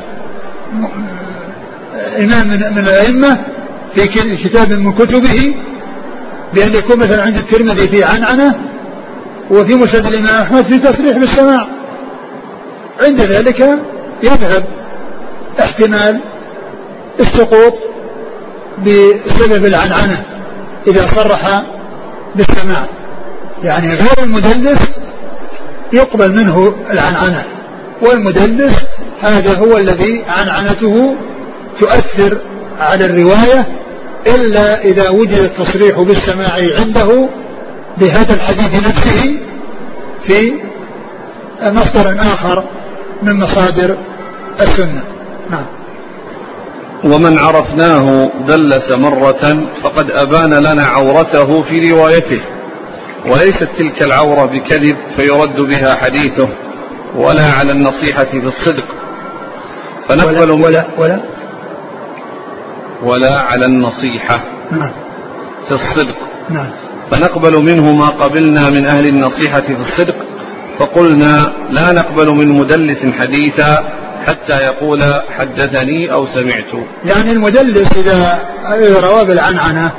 إمام من الأئمة في كتاب من كتبه، بأن يكون مثلا عند الترمذي في عنعنة، وفي مسند الإمام أحمد في تصريح بالسماع، عند ذلك يذهب احتمال السقوط بسبب العنعنة إذا صرح بالسماع. يعني غير المدلس يقبل منه العنعنة، والمدلس هذا هو الذي عنعنته تؤثر على الرواية، إلا إذا وجد التصريح بالسماع عنده بهذا الحديث نفسه في مصدر آخر من مصادر السنة. نعم. ومن عرفناه دلس مرة فقد أبان لنا عورته في روايته، وليست تلك العورة بكذب فيرد بها حديثه، ولا على النصيحة في الصدق فنقبل ولا على النصيحة في الصدق فنقبل منه ما قبلنا من أهل النصيحة في الصدق. فقلنا لا نقبل من مدلس حديثا حتى يقول حدثني أو سمعت. يعني المدلس إذا روى بالعنعنة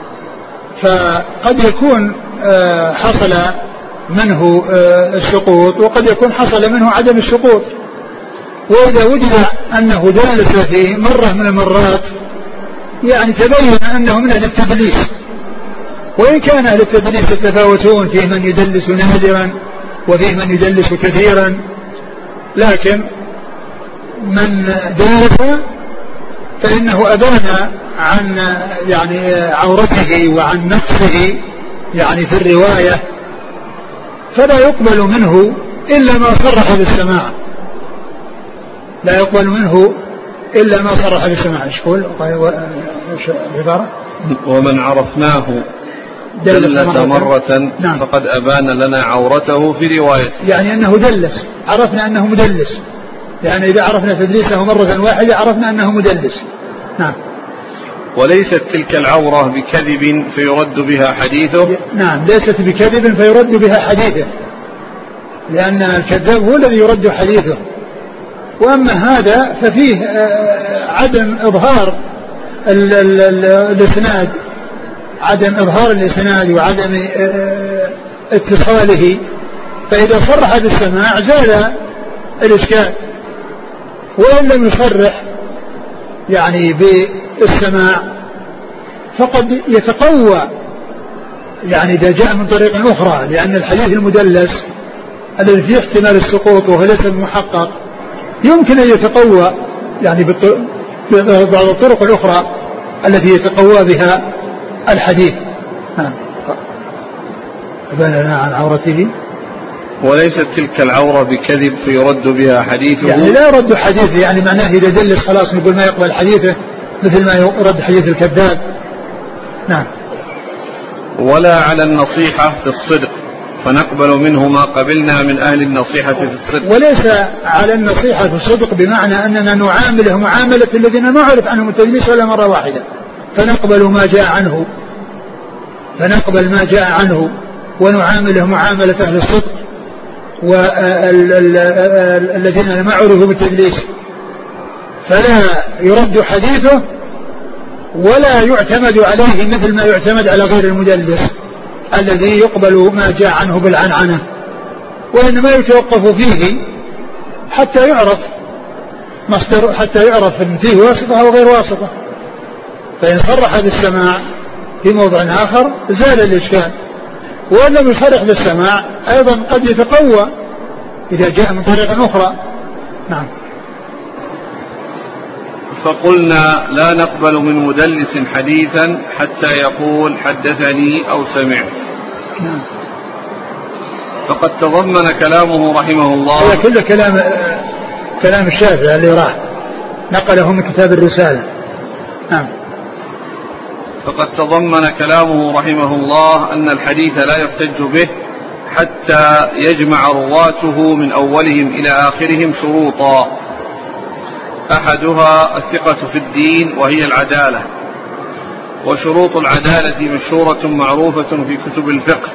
فقد يكون حصل منه السقوط، وقد يكون حصل منه عدم السقوط. وإذا وجد أنه دلس في مرة من المرات يعني تبين أنه من أهل التدليس، وإن كان أهل التدليس يتفاوتون، فيه من يدلس نادرا وفيه من يدلس كثيرا، لكن من دلس فإنه أبان عن يعني عورته وعن نقصه يعني في الرواية، فلا يقبل منه إلا ما صرح بالسماع، لا يقبل منه إلا ما صرح بالسماع. ايش يقول العبارة؟ ومن عرفناه دلس مرة نعم. فقد أبان لنا عورته في روايته، يعني أنه دلس، عرفنا أنه مدلس، يعني إذا عرفنا تدليسه مرة واحدة عرفنا أنه مدلس. نعم. وليست تلك العورة بكذب فيرد بها حديثه. نعم، ليست بكذب فيرد بها حديثه، لأن الكذاب هو الذي يرد حديثه. وأما هذا ففيه عدم إظهار الإسناد، عدم إظهار الإسناد وعدم اتصاله، فإذا صرح بالسماع زال الإشكال. وإن لم يصرح يعني بالسماع فقد يتقوى يعني إذا جاء من طريق أخرى، لأن الحديث المدلس الذي فيه احتمال السقوط وهو ليس محقق يمكن أن يتقوى يعني بعض الطرق الأخرى التي يتقوى بها الحديث. أبان لنا عن عورته. وليست تلك العورة بكذب فيرد بها حديثه، يعني لا يرد حديثه، يعني معناه إذا دلس خلاص نقول ما يقبل حديثه مثل ما يرد حديث الكذاب. نعم. ولا على النصيحة في الصدق فنقبل منه ما قبلنا من أهل النصيحة في الصدق. وليس على النصيحة في الصدق بمعنى أننا نعامله معاملة الذين نعرف عنهم التدليس ولا مرة واحدة، فنقبل ما جاء عنه، فنقبل ما جاء عنه ونعامله معاملة أهل الصدق والذين لم يعرفوا بالتدليس، فلا يرد حديثه ولا يعتمد عليه مثل ما يعتمد على غير المدلس الذي يقبل ما جاء عنه بالعنعنة، وإنما يتوقف فيه حتى يعرف مصدر، حتى يعرف ان فيه واسطة أو غير واسطة. فإن صرح بالسماع في موضع آخر زال الإشكال، وإن لم يصرح بالسماع أيضا قد يتقوى إذا جاء من طريق أخرى. نعم. فقلنا لا نقبل من مدلس حديثا حتى يقول حدثني أو سمعت. نعم. فقد تضمن كلامه رحمه الله، هذا كله كلام الشافعي اللي راح نقله من كتاب الرسالة. نعم. فقد تضمن كلامه رحمه الله أن الحديث لا يحتج به حتى يجمع رواته من أولهم إلى آخرهم شروطا: أحدها الثقة في الدين وهي العدالة، وشروط العدالة مشهورة معروفة في كتب الفقه.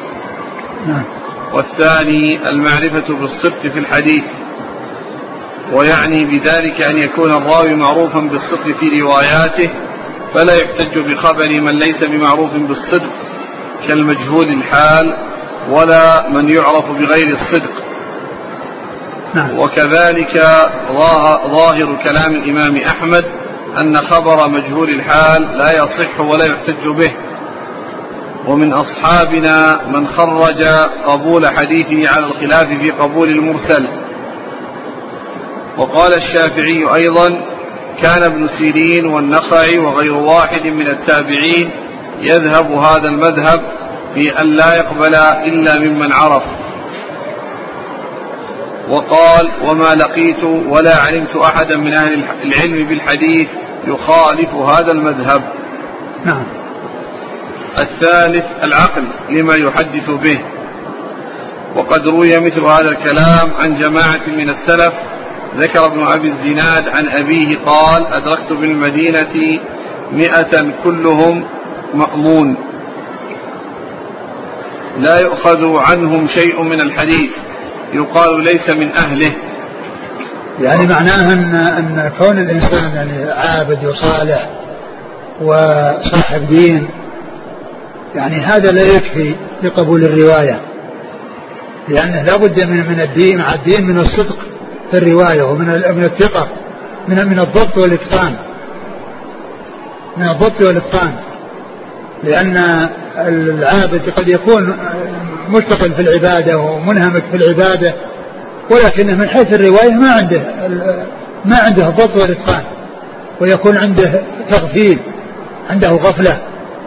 والثاني المعرفة بالصدق في الحديث، ويعني بذلك أن يكون الراوي معروفا بالصدق في رواياته، فلا يحتج بخبر من ليس بمعروف بالصدق كالمجهول الحال ولا من يعرف بغير الصدق. وكذلك ظاهر كلام الإمام أحمد أن خبر مجهول الحال لا يصح ولا يحتج به. ومن أصحابنا من خرج قبول حديثه على الخلاف في قبول المرسل. وقال الشافعي أيضا: كان ابن سيرين والنخعي وغير واحد من التابعين يذهب هذا المذهب في أن لا يقبل إلا ممن عرف. وقال: وما لقيت ولا علمت أحدا من أهل العلم بالحديث يخالف هذا المذهب. الثالث العقل لما يحدث به، وقد روي مثل هذا الكلام عن جماعة من السلف. ذكر ابن أبي الزناد عن أبيه قال: أدركت بالمدينة 100 كلهم مأمون لا يؤخذ عنهم شيء من الحديث، يقال ليس من أهله. يعني معناها أن كون الإنسان يعني عابد وصالح وصاحب دين، يعني هذا لا يكفي لقبول الرواية، لأنه لا بد من الدين مع الدين من الصدق في الرواية، ومن الثقة، من الضبط والإتقان، من الضبط والإتقان، لأن العابد قد يكون مشتغل في العبادة ومنهمك في العبادة، ولكنه من حيث الرواية ما عنده الضبط والإتقان، ويكون عنده تغفيل، عنده غفلة.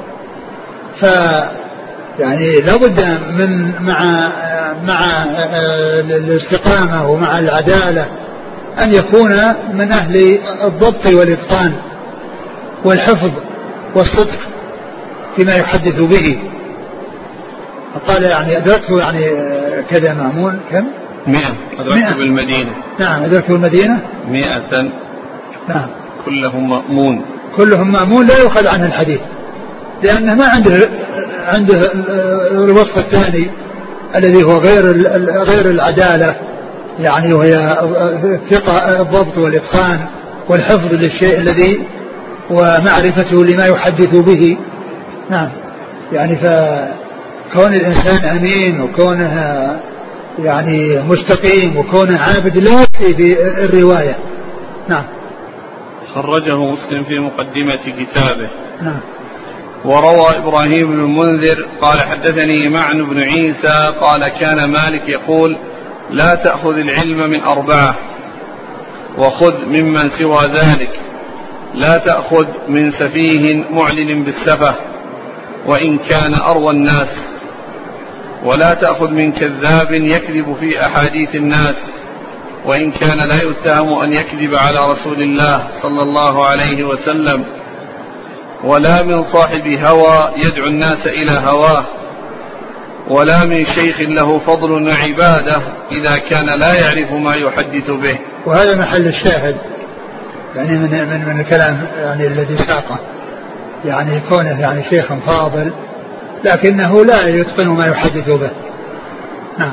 يعني لابد من مع الاستقامة ومع العدالة أن يكون من أهل الضبط والإتقان والحفظ والصدق فيما يحدث به. قال يعني أدركته يعني كذا مأمون كم؟ 100 أدركته بالمدينة. نعم أدركته بالمدينة 100. نعم كلهم مأمون، كلهم مأمون لا يؤخذ عنه الحديث، لأنه ما عنده الوصف الثاني الذي هو غير العدالة، يعني وهي الثقة، الضبط والإتقان والحفظ للشيء الذي ومعرفته لما يحدث به. نعم يعني فكون الإنسان أمين وكونه يعني مستقيم وكونه عابد لا يكفي في الرواية. نعم. خرجه مسلم في مقدمة كتابه. نعم. وروى إبراهيم بن المنذر قال: حدثني معن بن عيسى قال: كان مالك يقول: لا تأخذ العلم من 4، وخذ ممن سوى ذلك. لا تأخذ من سفيه معلن بالسفه وإن كان أروى الناس، ولا تأخذ من كذاب يكذب في أحاديث الناس وإن كان لا يتهم أن يكذب على رسول الله صلى الله عليه وسلم، ولا من صاحب هوى يدعو الناس إلى هواه، ولا من شيخ له فضل وعبادة إذا كان لا يعرف ما يحدث به. وهذا محل الشاهد يعني من الكلام يعني الذي ساقه، يعني كونه يعني شيخ فاضل لكنه لا يتقن ما يحدث به. نعم.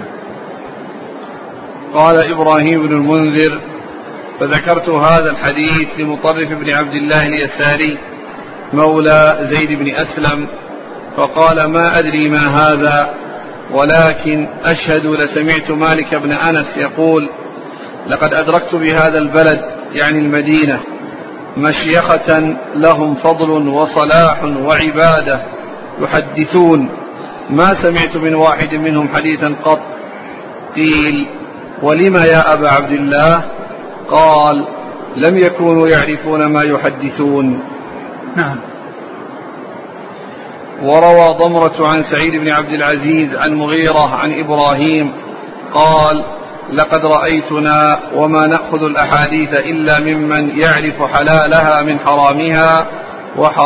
قال إبراهيم بن المنذر: فذكرت هذا الحديث لمطرف بن عبد الله اليساري مولى زيد بن أسلم، فقال: ما أدري ما هذا، ولكن أشهد لسمعت مالك بن أنس يقول: لقد أدركت بهذا البلد يعني المدينة مشيخة لهم فضل وصلاح وعبادة يحدثون ما سمعت من واحد منهم حديثا قط. قيل: ولم يا أبا عبد الله؟ قال: لم يكونوا يعرفون ما يحدثون. نعم. وروى ضمرة عن سعيد بن عبد العزيز عن مغيرة عن إبراهيم قال: لقد رأيتنا وما نأخذ الأحاديث إلا ممن يعرف حلالها من حرامها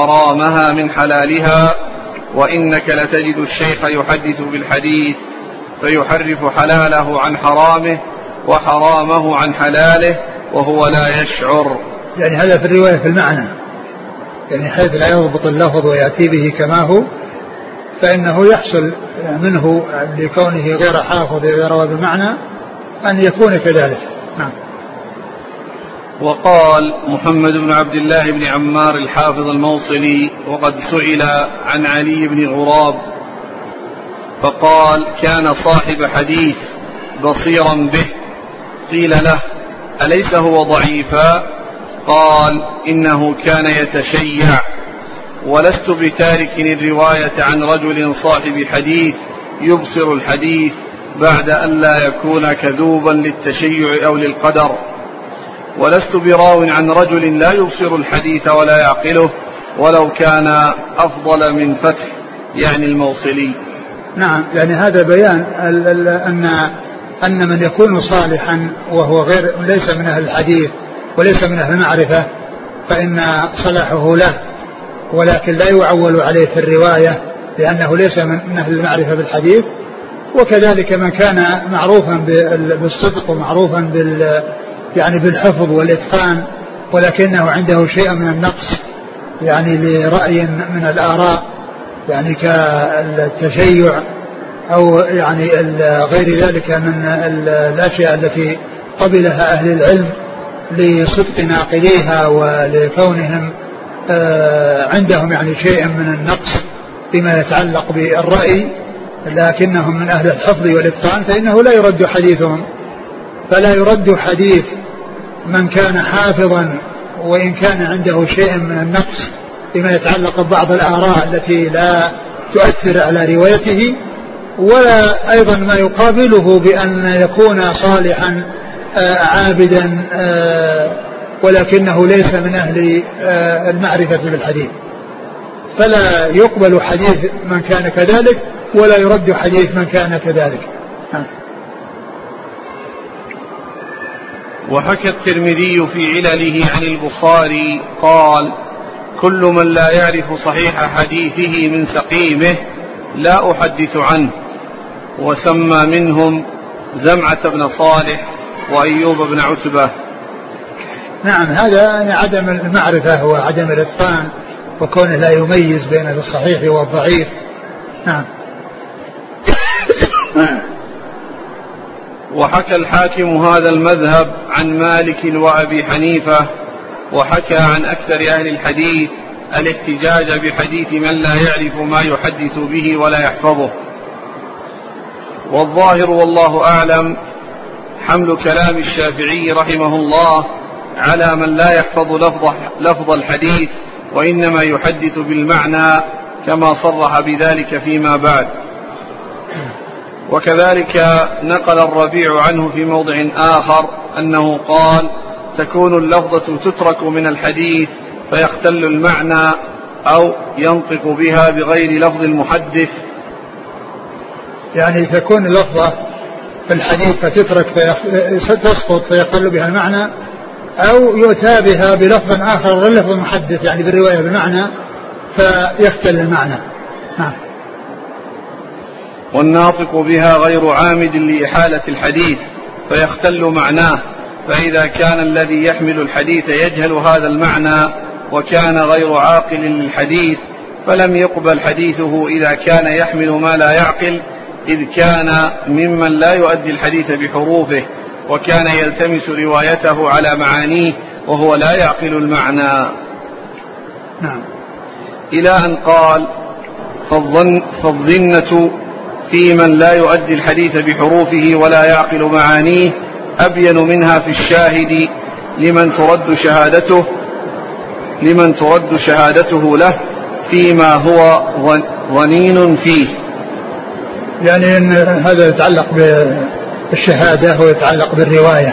وحرامها من حلالها، وإنك لتجد الشيخ يحدث بالحديث فيحرف حلاله عن حرامه وحرامه عن حلاله وهو لا يشعر. يعني هذا في الرواية في المعنى، يعني حيث لا يضبط اللفظ ويأتي به كما هو، فإنه يحصل منه لكونه غير حافظ إذا روى بمعنى أن يكون كذلك. نعم. وقال محمد بن عبد الله بن عمار الحافظ الموصلي وقد سئل عن علي بن غراب فقال: كان صاحب حديث بصيرا به، قيل له: أليس هو ضعيفا؟ قال: إنه كان يتشيع، ولست بتارك الرواية عن رجل صاحب حديث يبصر الحديث بعد أن لا يكون كذوبا للتشيع أو للقدر، ولست براو عن رجل لا يبصر الحديث ولا يعقله ولو كان أفضل من فتح، يعني الموصلي. نعم، يعني هذا بيان أن من يكون صالحا وهو ليس من أهل الحديث وليس من أهل المعرفة فإن صلاحه له، ولكن لا يعول عليه في الرواية لأنه ليس من أهل المعرفة بالحديث. وكذلك من كان معروفا بالصدق ومعروفا يعني بالحفظ والإتقان ولكنه عنده شيء من النقص، يعني لرأي من الآراء، يعني كالتشيع أو يعني غير ذلك من الأشياء التي قبلها أهل العلم لصدق ناقليها ولكونهم عندهم يعني شيء من النقص بما يتعلق بالرأي، لكنهم من أهل الحفظ والإتقان، فإنه لا يرد حديثهم. فلا يرد حديث من كان حافظا وإن كان عنده شيء من النقص بما يتعلق ببعض الآراء التي لا تؤثر على روايته، ولا أيضا ما يقابله بأن يكون صالحا عابدا ولكنه ليس من أهل المعرفة بالحديث. فلا يقبل حديث من كان كذلك ولا يرد حديث من كان كذلك. وحكى الترمذي في علله عن البخاري قال: كل من لا يعرف صحيح حديثه من سقيمه لا أحدث عنه، وسمى منهم زمعة بن صالح وأيوب بن عتبة. نعم، هذا عدم المعرفة وعدم الإتقان وكونه لا يميز بين الصحيح والضعيف. نعم. وحكى الحاكم هذا المذهب عن مالك وأبي حنيفة، وحكى عن أكثر أهل الحديث الاحتجاج بحديث من لا يعرف ما يحدث به ولا يحفظه. والظاهر والله أعلم حمل كلام الشافعي رحمه الله على من لا يحفظ لفظ الحديث وإنما يحدث بالمعنى كما صرح بذلك فيما بعد. وكذلك نقل الربيع عنه في موضع آخر أنه قال: تكون اللفظة تترك من الحديث فيختل المعنى أو ينطق بها بغير لفظ المحدث. يعني تكون اللفظة في الحديث فتترك ستسقط فيختل بها المعنى، أو يؤتى بها بلفظ آخر غير لفظ المحدث يعني بالرواية بالمعنى فيختل المعنى. والناطق بها غير عامد لإحالة الحديث فيختل معناه، فإذا كان الذي يحمل الحديث يجهل هذا المعنى وكان غير عاقل للحديث فلم يقبل حديثه إذا كان يحمل ما لا يعقل، إذ كان ممن لا يؤدي الحديث بحروفه وكان يلتمس روايته على معانيه وهو لا يعقل المعنى. نعم. إلى أن قال: فالظنة في من لا يؤدي الحديث بحروفه ولا يعقل معانيه أبين منها في الشاهد لمن ترد شهادته له فيما هو ظنين فيه. يعني إن هذا يتعلق بالشهادة ويتعلق بالرواية،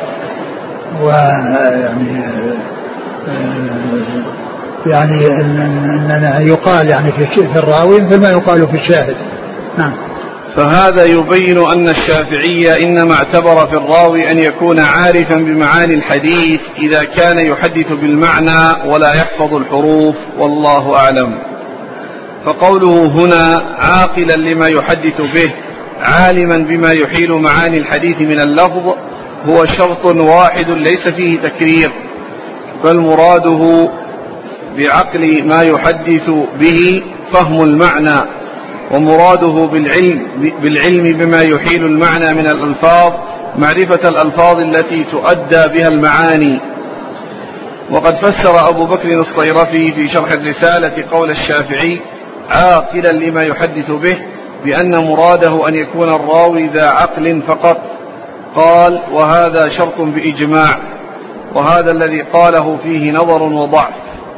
يعني أننا يقال يعني في الراوي مثل ما يقال في الشاهد. نعم. فهذا يبين أن الشافعي إنما اعتبر في الراوي أن يكون عارفا بمعاني الحديث إذا كان يحدث بالمعنى ولا يحفظ الحروف، والله أعلم. فقوله هنا عاقلا لما يحدث به عالما بما يحيل معاني الحديث من اللفظ هو شرط واحد ليس فيه تكرير، بل مراده بعقل ما يحدث به فهم المعنى، ومراده بالعلم بما يحيل المعنى من الألفاظ معرفة الألفاظ التي تؤدى بها المعاني. وقد فسر أبو بكر الصيرفي في شرح الرسالة قول الشافعي عاقلا لما يحدث به بأن مراده أن يكون الراوي ذا عقل فقط. قال: وهذا شرط بإجماع، وهذا الذي قاله فيه نظر وضعف.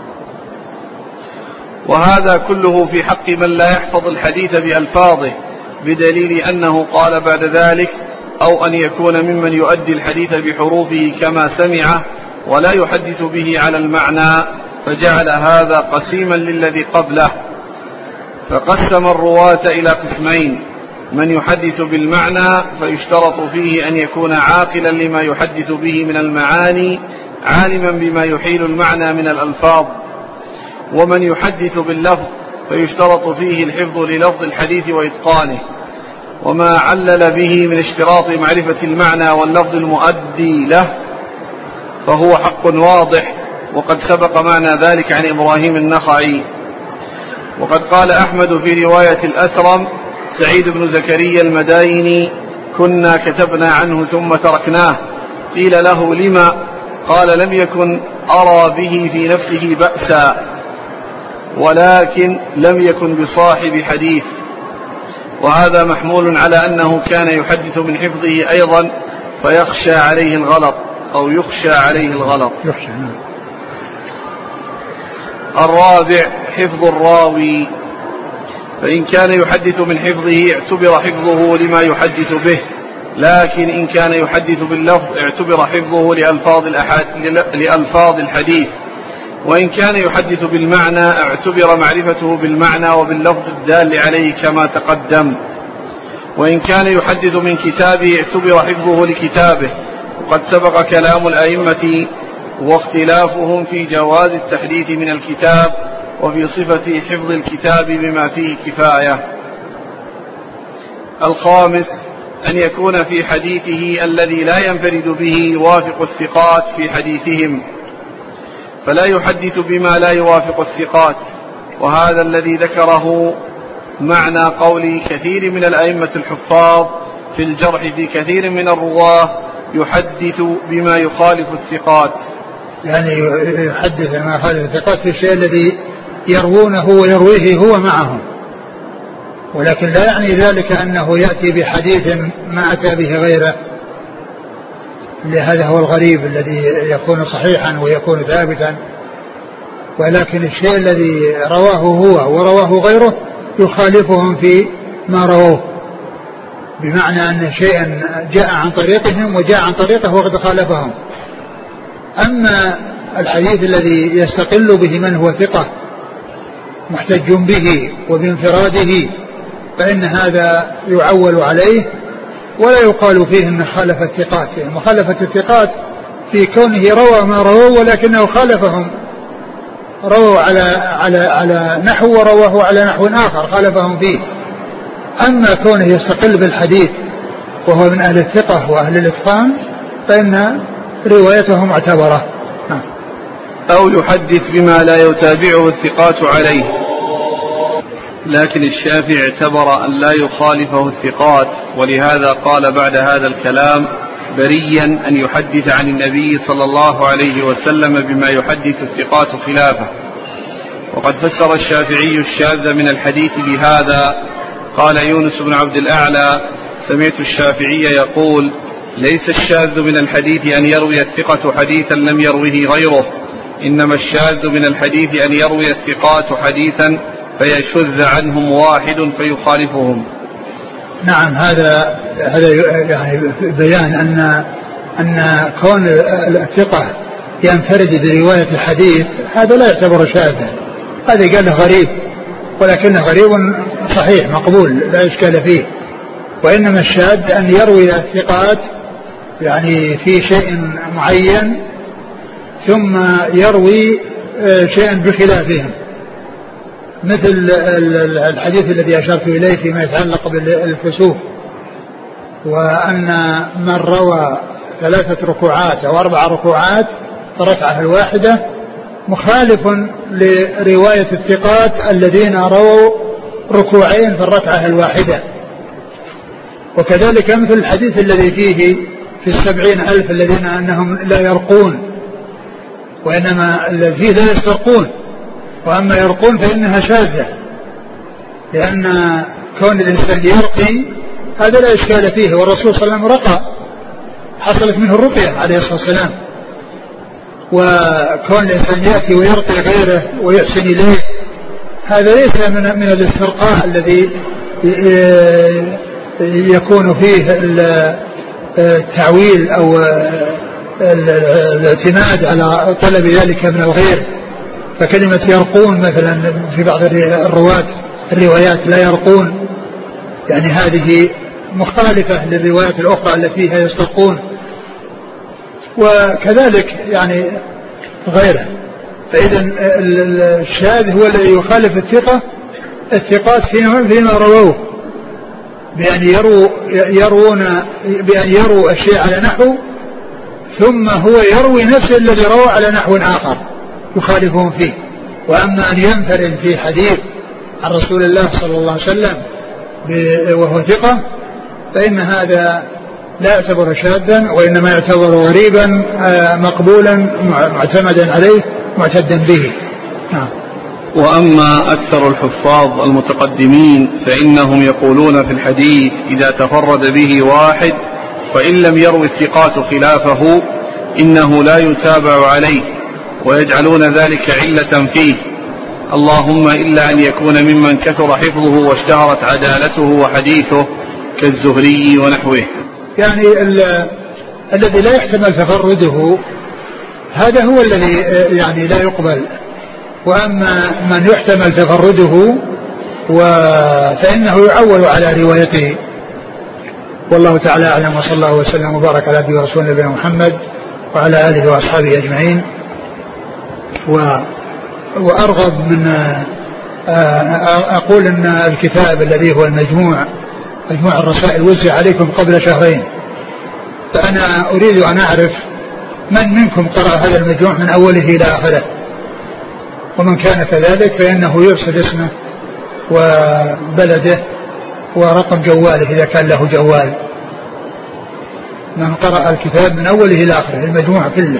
وهذا كله في حق من لا يحفظ الحديث بألفاظه، بدليل أنه قال بعد ذلك: أو أن يكون ممن يؤدي الحديث بحروفه كما سمعه ولا يحدث به على المعنى، فجعل هذا قسيما للذي قبله. فقسم الرواة إلى قسمين: من يحدث بالمعنى فيشترط فيه أن يكون عاقلا لما يحدث به من المعاني عالما بما يحيل المعنى من الألفاظ، ومن يحدث باللفظ فيشترط فيه الحفظ للفظ الحديث وإتقانه. وما علل به من اشتراط معرفة المعنى واللفظ المؤدي له فهو حق واضح، وقد سبق معنى ذلك عن إبراهيم النخعي. وقد قال أحمد في رواية الأثرم: سعيد بن زكريا المدايني كنا كتبنا عنه ثم تركناه. قيل له: لما؟ قال: لم يكن أرى به في نفسه بأسا، ولكن لم يكن بصاحب حديث. وهذا محمول على أنه كان يحدث من حفظه أيضا فيخشى عليه الغلط أو يخشى عليه الغلط. الرابع: حفظ الراوي. فإن كان يحدث من حفظه اعتبر حفظه لما يحدث به، لكن إن كان يحدث باللفظ اعتبر حفظه لألفاظ الحديث. وإن كان يحدث بالمعنى اعتبر معرفته بالمعنى وباللفظ الدال عليه كما تقدم. وإن كان يحدث من كتابه اعتبر حفظه لكتابه، وقد سبق كلام الأئمة واختلافهم في جواز التحديث من الكتاب وفي صفة حفظ الكتاب بما فيه كفاية. الخامس: أن يكون في حديثه الذي لا ينفرد به يوافق الثقات في حديثهم، فلا يحدث بما لا يوافق الثقات. وهذا الذي ذكره معنى قول كثير من الأئمة الحفاظ في الجرح في كثير من الرواه: يحدث بما يخالف الثقات، يعني يحدث بما يخالف الثقات في الشيء الذي يروونه ويرويه هو معهم، ولكن لا يعني ذلك أنه يأتي بحديث ما أتى به غيره. لهذا هو الغريب الذي يكون صحيحا ويكون ثابتا، ولكن الشيء الذي رواه هو ورواه غيره يخالفهم في ما رووه، بمعنى أن شيئا جاء عن طريقهم وجاء عن طريقه وقد خالفهم. أما الحديث الذي يستقل به من هو ثقة محتج به وبانفراده فإن هذا يعول عليه ولا يقال فيه أنه خالف الثقات. يعني مخالفة الثقات في كونه روى ما رووا ولكنه خالفهم، رووا على نحو ورواه على نحو آخر خالفهم فيه. أما كونه يستقل بالحديث وهو من أهل الثقة وأهل الإتقان فإن روايته معتبرة. أو يحدث بما لا يتابعه الثقات عليه، لكن الشافعي اعتبر أن لا يخالفه الثقات، ولهذا قال بعد هذا الكلام: بريا أن يحدث عن النبي صلى الله عليه وسلم بما يحدث الثقات خلافه. وقد فسر الشافعي الشاذ من الحديث بهذا. قال يونس بن عبد الأعلى: سمعت الشافعي يقول: ليس الشاذ من الحديث أن يروي الثقة حديثا لم يروه غيره، إنما الشاذ من الحديث أن يروي الثقات حديثا فيشذ عنهم واحد فيخالفهم. نعم، هذا يعني بيان أن كون الثقة ينفرد برواية الحديث هذا لا يعتبر شاذا، هذا قال غريب، ولكنه غريب صحيح مقبول لا إشكال فيه. وإنما الشاذ أن يروي الثقات يعني في شيء معين ثم يروي شيئا بخلافهم، مثل الحديث الذي أشرت إليه فيما يتعلق بالكسوف وأن من روى 3 ركوعات أو 4 ركوعات الركعة الواحدة مخالف لرواية الثقات الذين رووا ركوعين في الركعة الواحدة. وكذلك مثل الحديث الذي فيه في 70,000 الذين أنهم لا يرقون، وإنما الذي لا يسترقون، وأما يرقون فإنها شاذة، لأن كون الإنسان يرقي هذا لا إشكال فيه، والرسول صلى الله عليه وسلم رقى، حصلت منه الرقية عليه الصلاة والسلام. وكون الإنسان يأتي ويرقي غيره ويحسن إليه هذا ليس من الاسترقاء الذي يكون فيه التعويل أو الاعتماد على طلب ذلك من الغير. فكلمة يرقون مثلا في بعض الروايات لا يرقون، يعني هذه مخالفة للروايات الأخرى التي فيها يسترقون، وكذلك يعني غيره. فإذا الشاذ هو الذي يخالف الثقات فيما رووه، بأن يروا الشيء على نحو ثم هو يروي نفس الذي روى على نحو آخر يخالفهم فيه. وأما أن ينفرد في حديث عن رسول الله صلى الله عليه وسلم وهو ثقة فإن هذا لا يعتبر شاذا، وإنما يعتبر غريبا مقبولا معتمدا عليه معتدا به. وأما أكثر الحفاظ المتقدمين فإنهم يقولون في الحديث إذا تفرد به واحد فإن لم يروي الثقات خلافه إنه لا يتابع عليه، ويجعلون ذلك علة فيه، اللهم إلا أن يكون ممن كثر حفظه واشتهرت عدالته وحديثه كالزهري ونحوه. يعني الذي لا يحتمل تفرده هذا هو الذي يعني لا يقبل، وأما من يحتمل تفرده فإنه يعول على روايته. والله تعالى أعلم، وصلى الله وسلم وبارك على نبينا ورسولنا نبينا محمد وعلى آله وأصحابه أجمعين. وأرغب من أقول أن الكتاب الذي هو مجموع الرسائل وزع عليكم قبل 2 شهرين، فأنا أريد أن أعرف من منكم قرأ هذا المجموع من أوله إلى آخره، ومن كان كذلك فإنه يرسل اسمه وبلده ورقم جواله إذا كان له جوال، من قرأ الكتاب من أوله إلى آخره المجموع كله.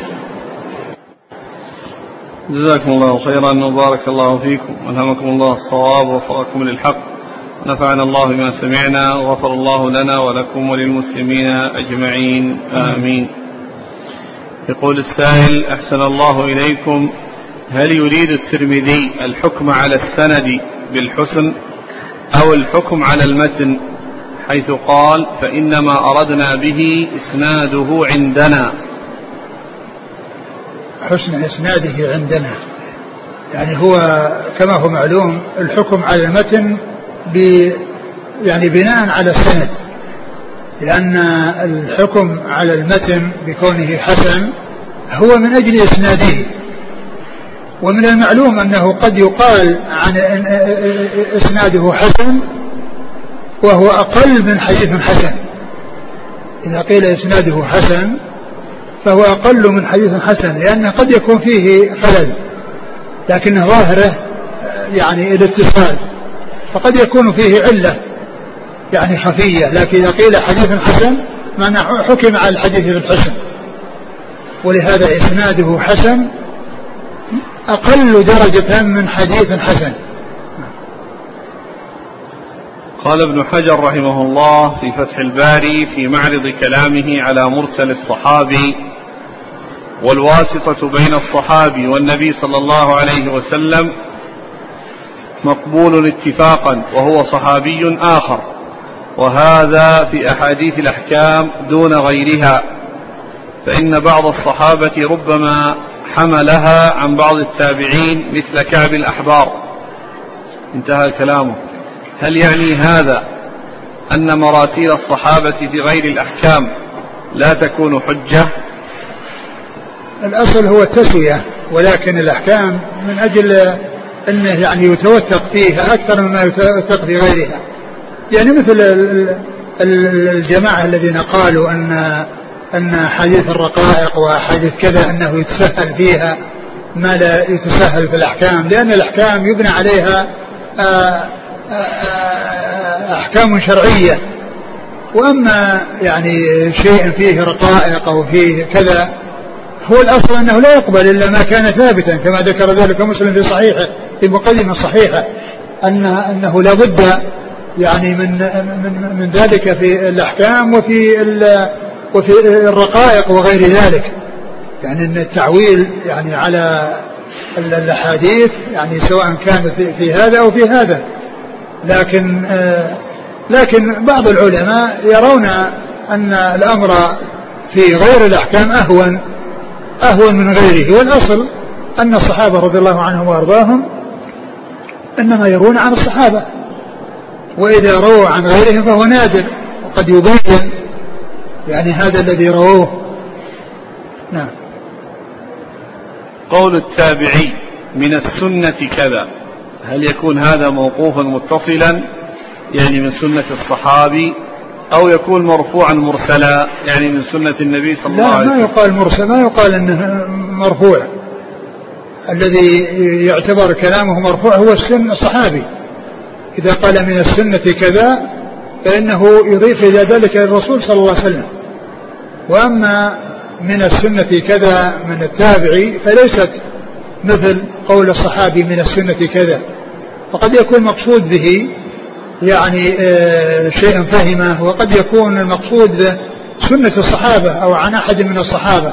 جزاكم الله خيرا وبارك الله فيكم وألهمكم الله الصواب ووفقكم للحق، ونفعنا الله بما سمعنا وغفر الله لنا ولكم وللمسلمين أجمعين آمين. يقول السائل: أحسن الله إليكم، هل يريد الترمذي الحكم على السند بالحسن أو الحكم على المتن، حيث قال فإنما أردنا به إسناده عندنا؟ حسن إسناده عندنا يعني هو كما هو معلوم الحكم على المتن يعني بناء على السند، لأن الحكم على المتن بكونه حسن هو من أجل إسناده. ومن المعلوم أنه قد يقال عن إسناده حسن وهو أقل من حديث حسن. إذا قيل إسناده حسن فهو أقل من حديث حسن، لأنه قد يكون فيه خلل لكن ظاهره يعني الاتصال، فقد يكون فيه علة يعني خفية، لكن إذا قيل حديث حسن معناه حكم على الحديث بالحسن، ولهذا إسناده حسن أقل درجة من حديث حسن. قال ابن حجر رحمه الله في فتح الباري في معرض كلامه على مرسل الصحابي: والواسطة بين الصحابي والنبي صلى الله عليه وسلم مقبول اتفاقا وهو صحابي آخر، وهذا في أحاديث الأحكام دون غيرها، فإن بعض الصحابة ربما حملها عن بعض التابعين مثل كعب الأحبار. انتهى كلامه. هل يعني هذا أن مراسيل الصحابة في غير الأحكام لا تكون حجة؟ الأصل هو التسوية، ولكن الأحكام من أجل أنه يعني يتوثق فيها أكثر مما يتوثق في غيرها، يعني مثل الجماعة الذين قالوا أن حديث الرقائق وحديث كذا أنه يتسهل فيها ما لا يتسهل في الأحكام، لأن الأحكام يبنى عليها أحكام شرعية، وأما يعني شيء فيه رقائق أو فيه كذا هو الأصل أنه لا يقبل إلا ما كان ثابتا، كما ذكر ذلك مسلم في صحيحه في مقدمة صحيحة أنه لا بد يعني من ذلك في الأحكام وفي الرقائق وغير ذلك، يعني أن التعويل يعني على الأحاديث يعني سواء كان في هذا أو في هذا، لكن بعض العلماء يرون أن الأمر في غير الأحكام أهون من غيره، والأصل أن الصحابة رضي الله عنهم وأرضاهم إنما يرون عن الصحابة، وإذا رووا عن غيرهم فهو نادر وقد يبين يعني هذا الذي رووه. نعم. قول التابعي من السنة كذا، هل يكون هذا موقوفا متصلا يعني من سنة الصحابي، أو يكون مرفوعا مرسلا يعني من سنة النبي صلى الله عليه وسلم؟ لا، ما يقال مرسل، ما يقال أنه مرفوع. الذي يعتبر كلامه مرفوع هو الصحابي، إذا قال من السنة كذا فإنه يضيف إلى ذلك الرسول صلى الله عليه وسلم، وأما من السنة كذا من التابعي فليست مثل قول الصحابي من السنة كذا، فقد يكون مقصود به يعني شيء فهمه، وقد يكون المقصود به سنة الصحابة أو عن أحد من الصحابة.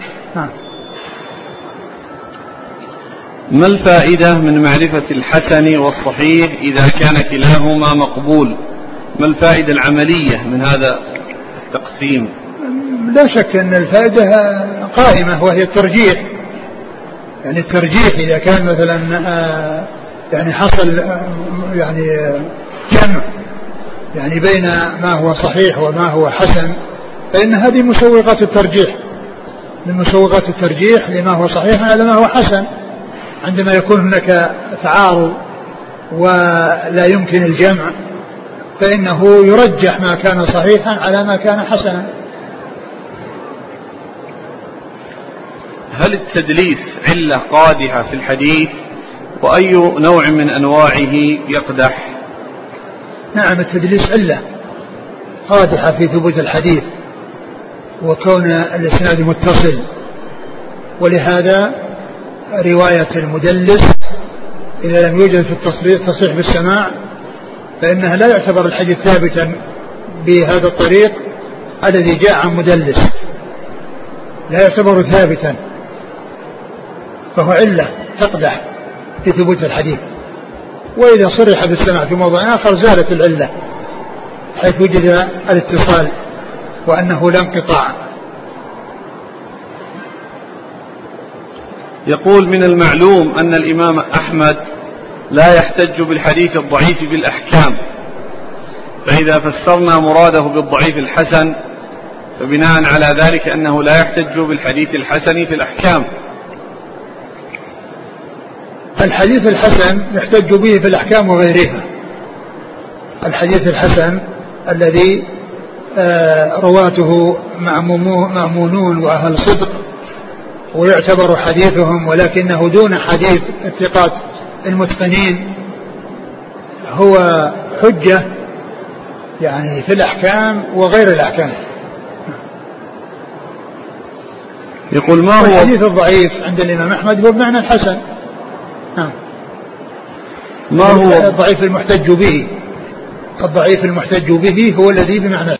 ما الفائدة من معرفة الحسن والصحيح إذا كان كلاهما مقبول؟ ما الفائدة العملية من هذا التقسيم؟ لا شك أن الفائدة قائمة، وهي الترجيح، يعني الترجيح إذا كان مثلا يعني حصل يعني جمع يعني بين ما هو صحيح وما هو حسن، فإن هذه مسوغات الترجيح، من مسوغات الترجيح لما هو صحيح على ما هو حسن. عندما يكون هناك تعارض ولا يمكن الجمع فإنه يرجح ما كان صحيحا على ما كان حسنا. هل التدليس علة قادحة في الحديث، وأي نوع من أنواعه يقدح؟ نعم، التدليس علة قادحة في ثبوت الحديث وكون الإسناد متصل، ولهذا رواية المدلس إذا لم يوجد في التصريح بالسماع فإنها لا يعتبر الحديث ثابتا بهذا الطريق الذي جاء عن مدلس، لا يعتبر ثابتا، فهو علة تقدح في ثبوت الحديث. وإذا صرح بالسماع في موضع آخر زالت العلة حيث وجد الاتصال وأنه لا انقطاع. يقول: من المعلوم أن الإمام أحمد لا يحتج بالحديث الضعيف بالأحكام، فإذا فسرنا مراده بالضعيف الحسن فبناء على ذلك أنه لا يحتج بالحديث الحسن في الأحكام. الحديث الحسن يحتج به في الأحكام وغيرها. الحديث الحسن الذي رواته مأمونون وأهل صدق ويعتبر حديثهم، ولكنه دون حديث الثقات المتقنين، هو حجة يعني في الأحكام وغير الأحكام. يقول: ما هو الحديث الضعيف عند الإمام أحمد هو بمعنى الحسن. ما هو الضعيف المحتج به؟ الضعيف المحتج به هو الذي بمعنى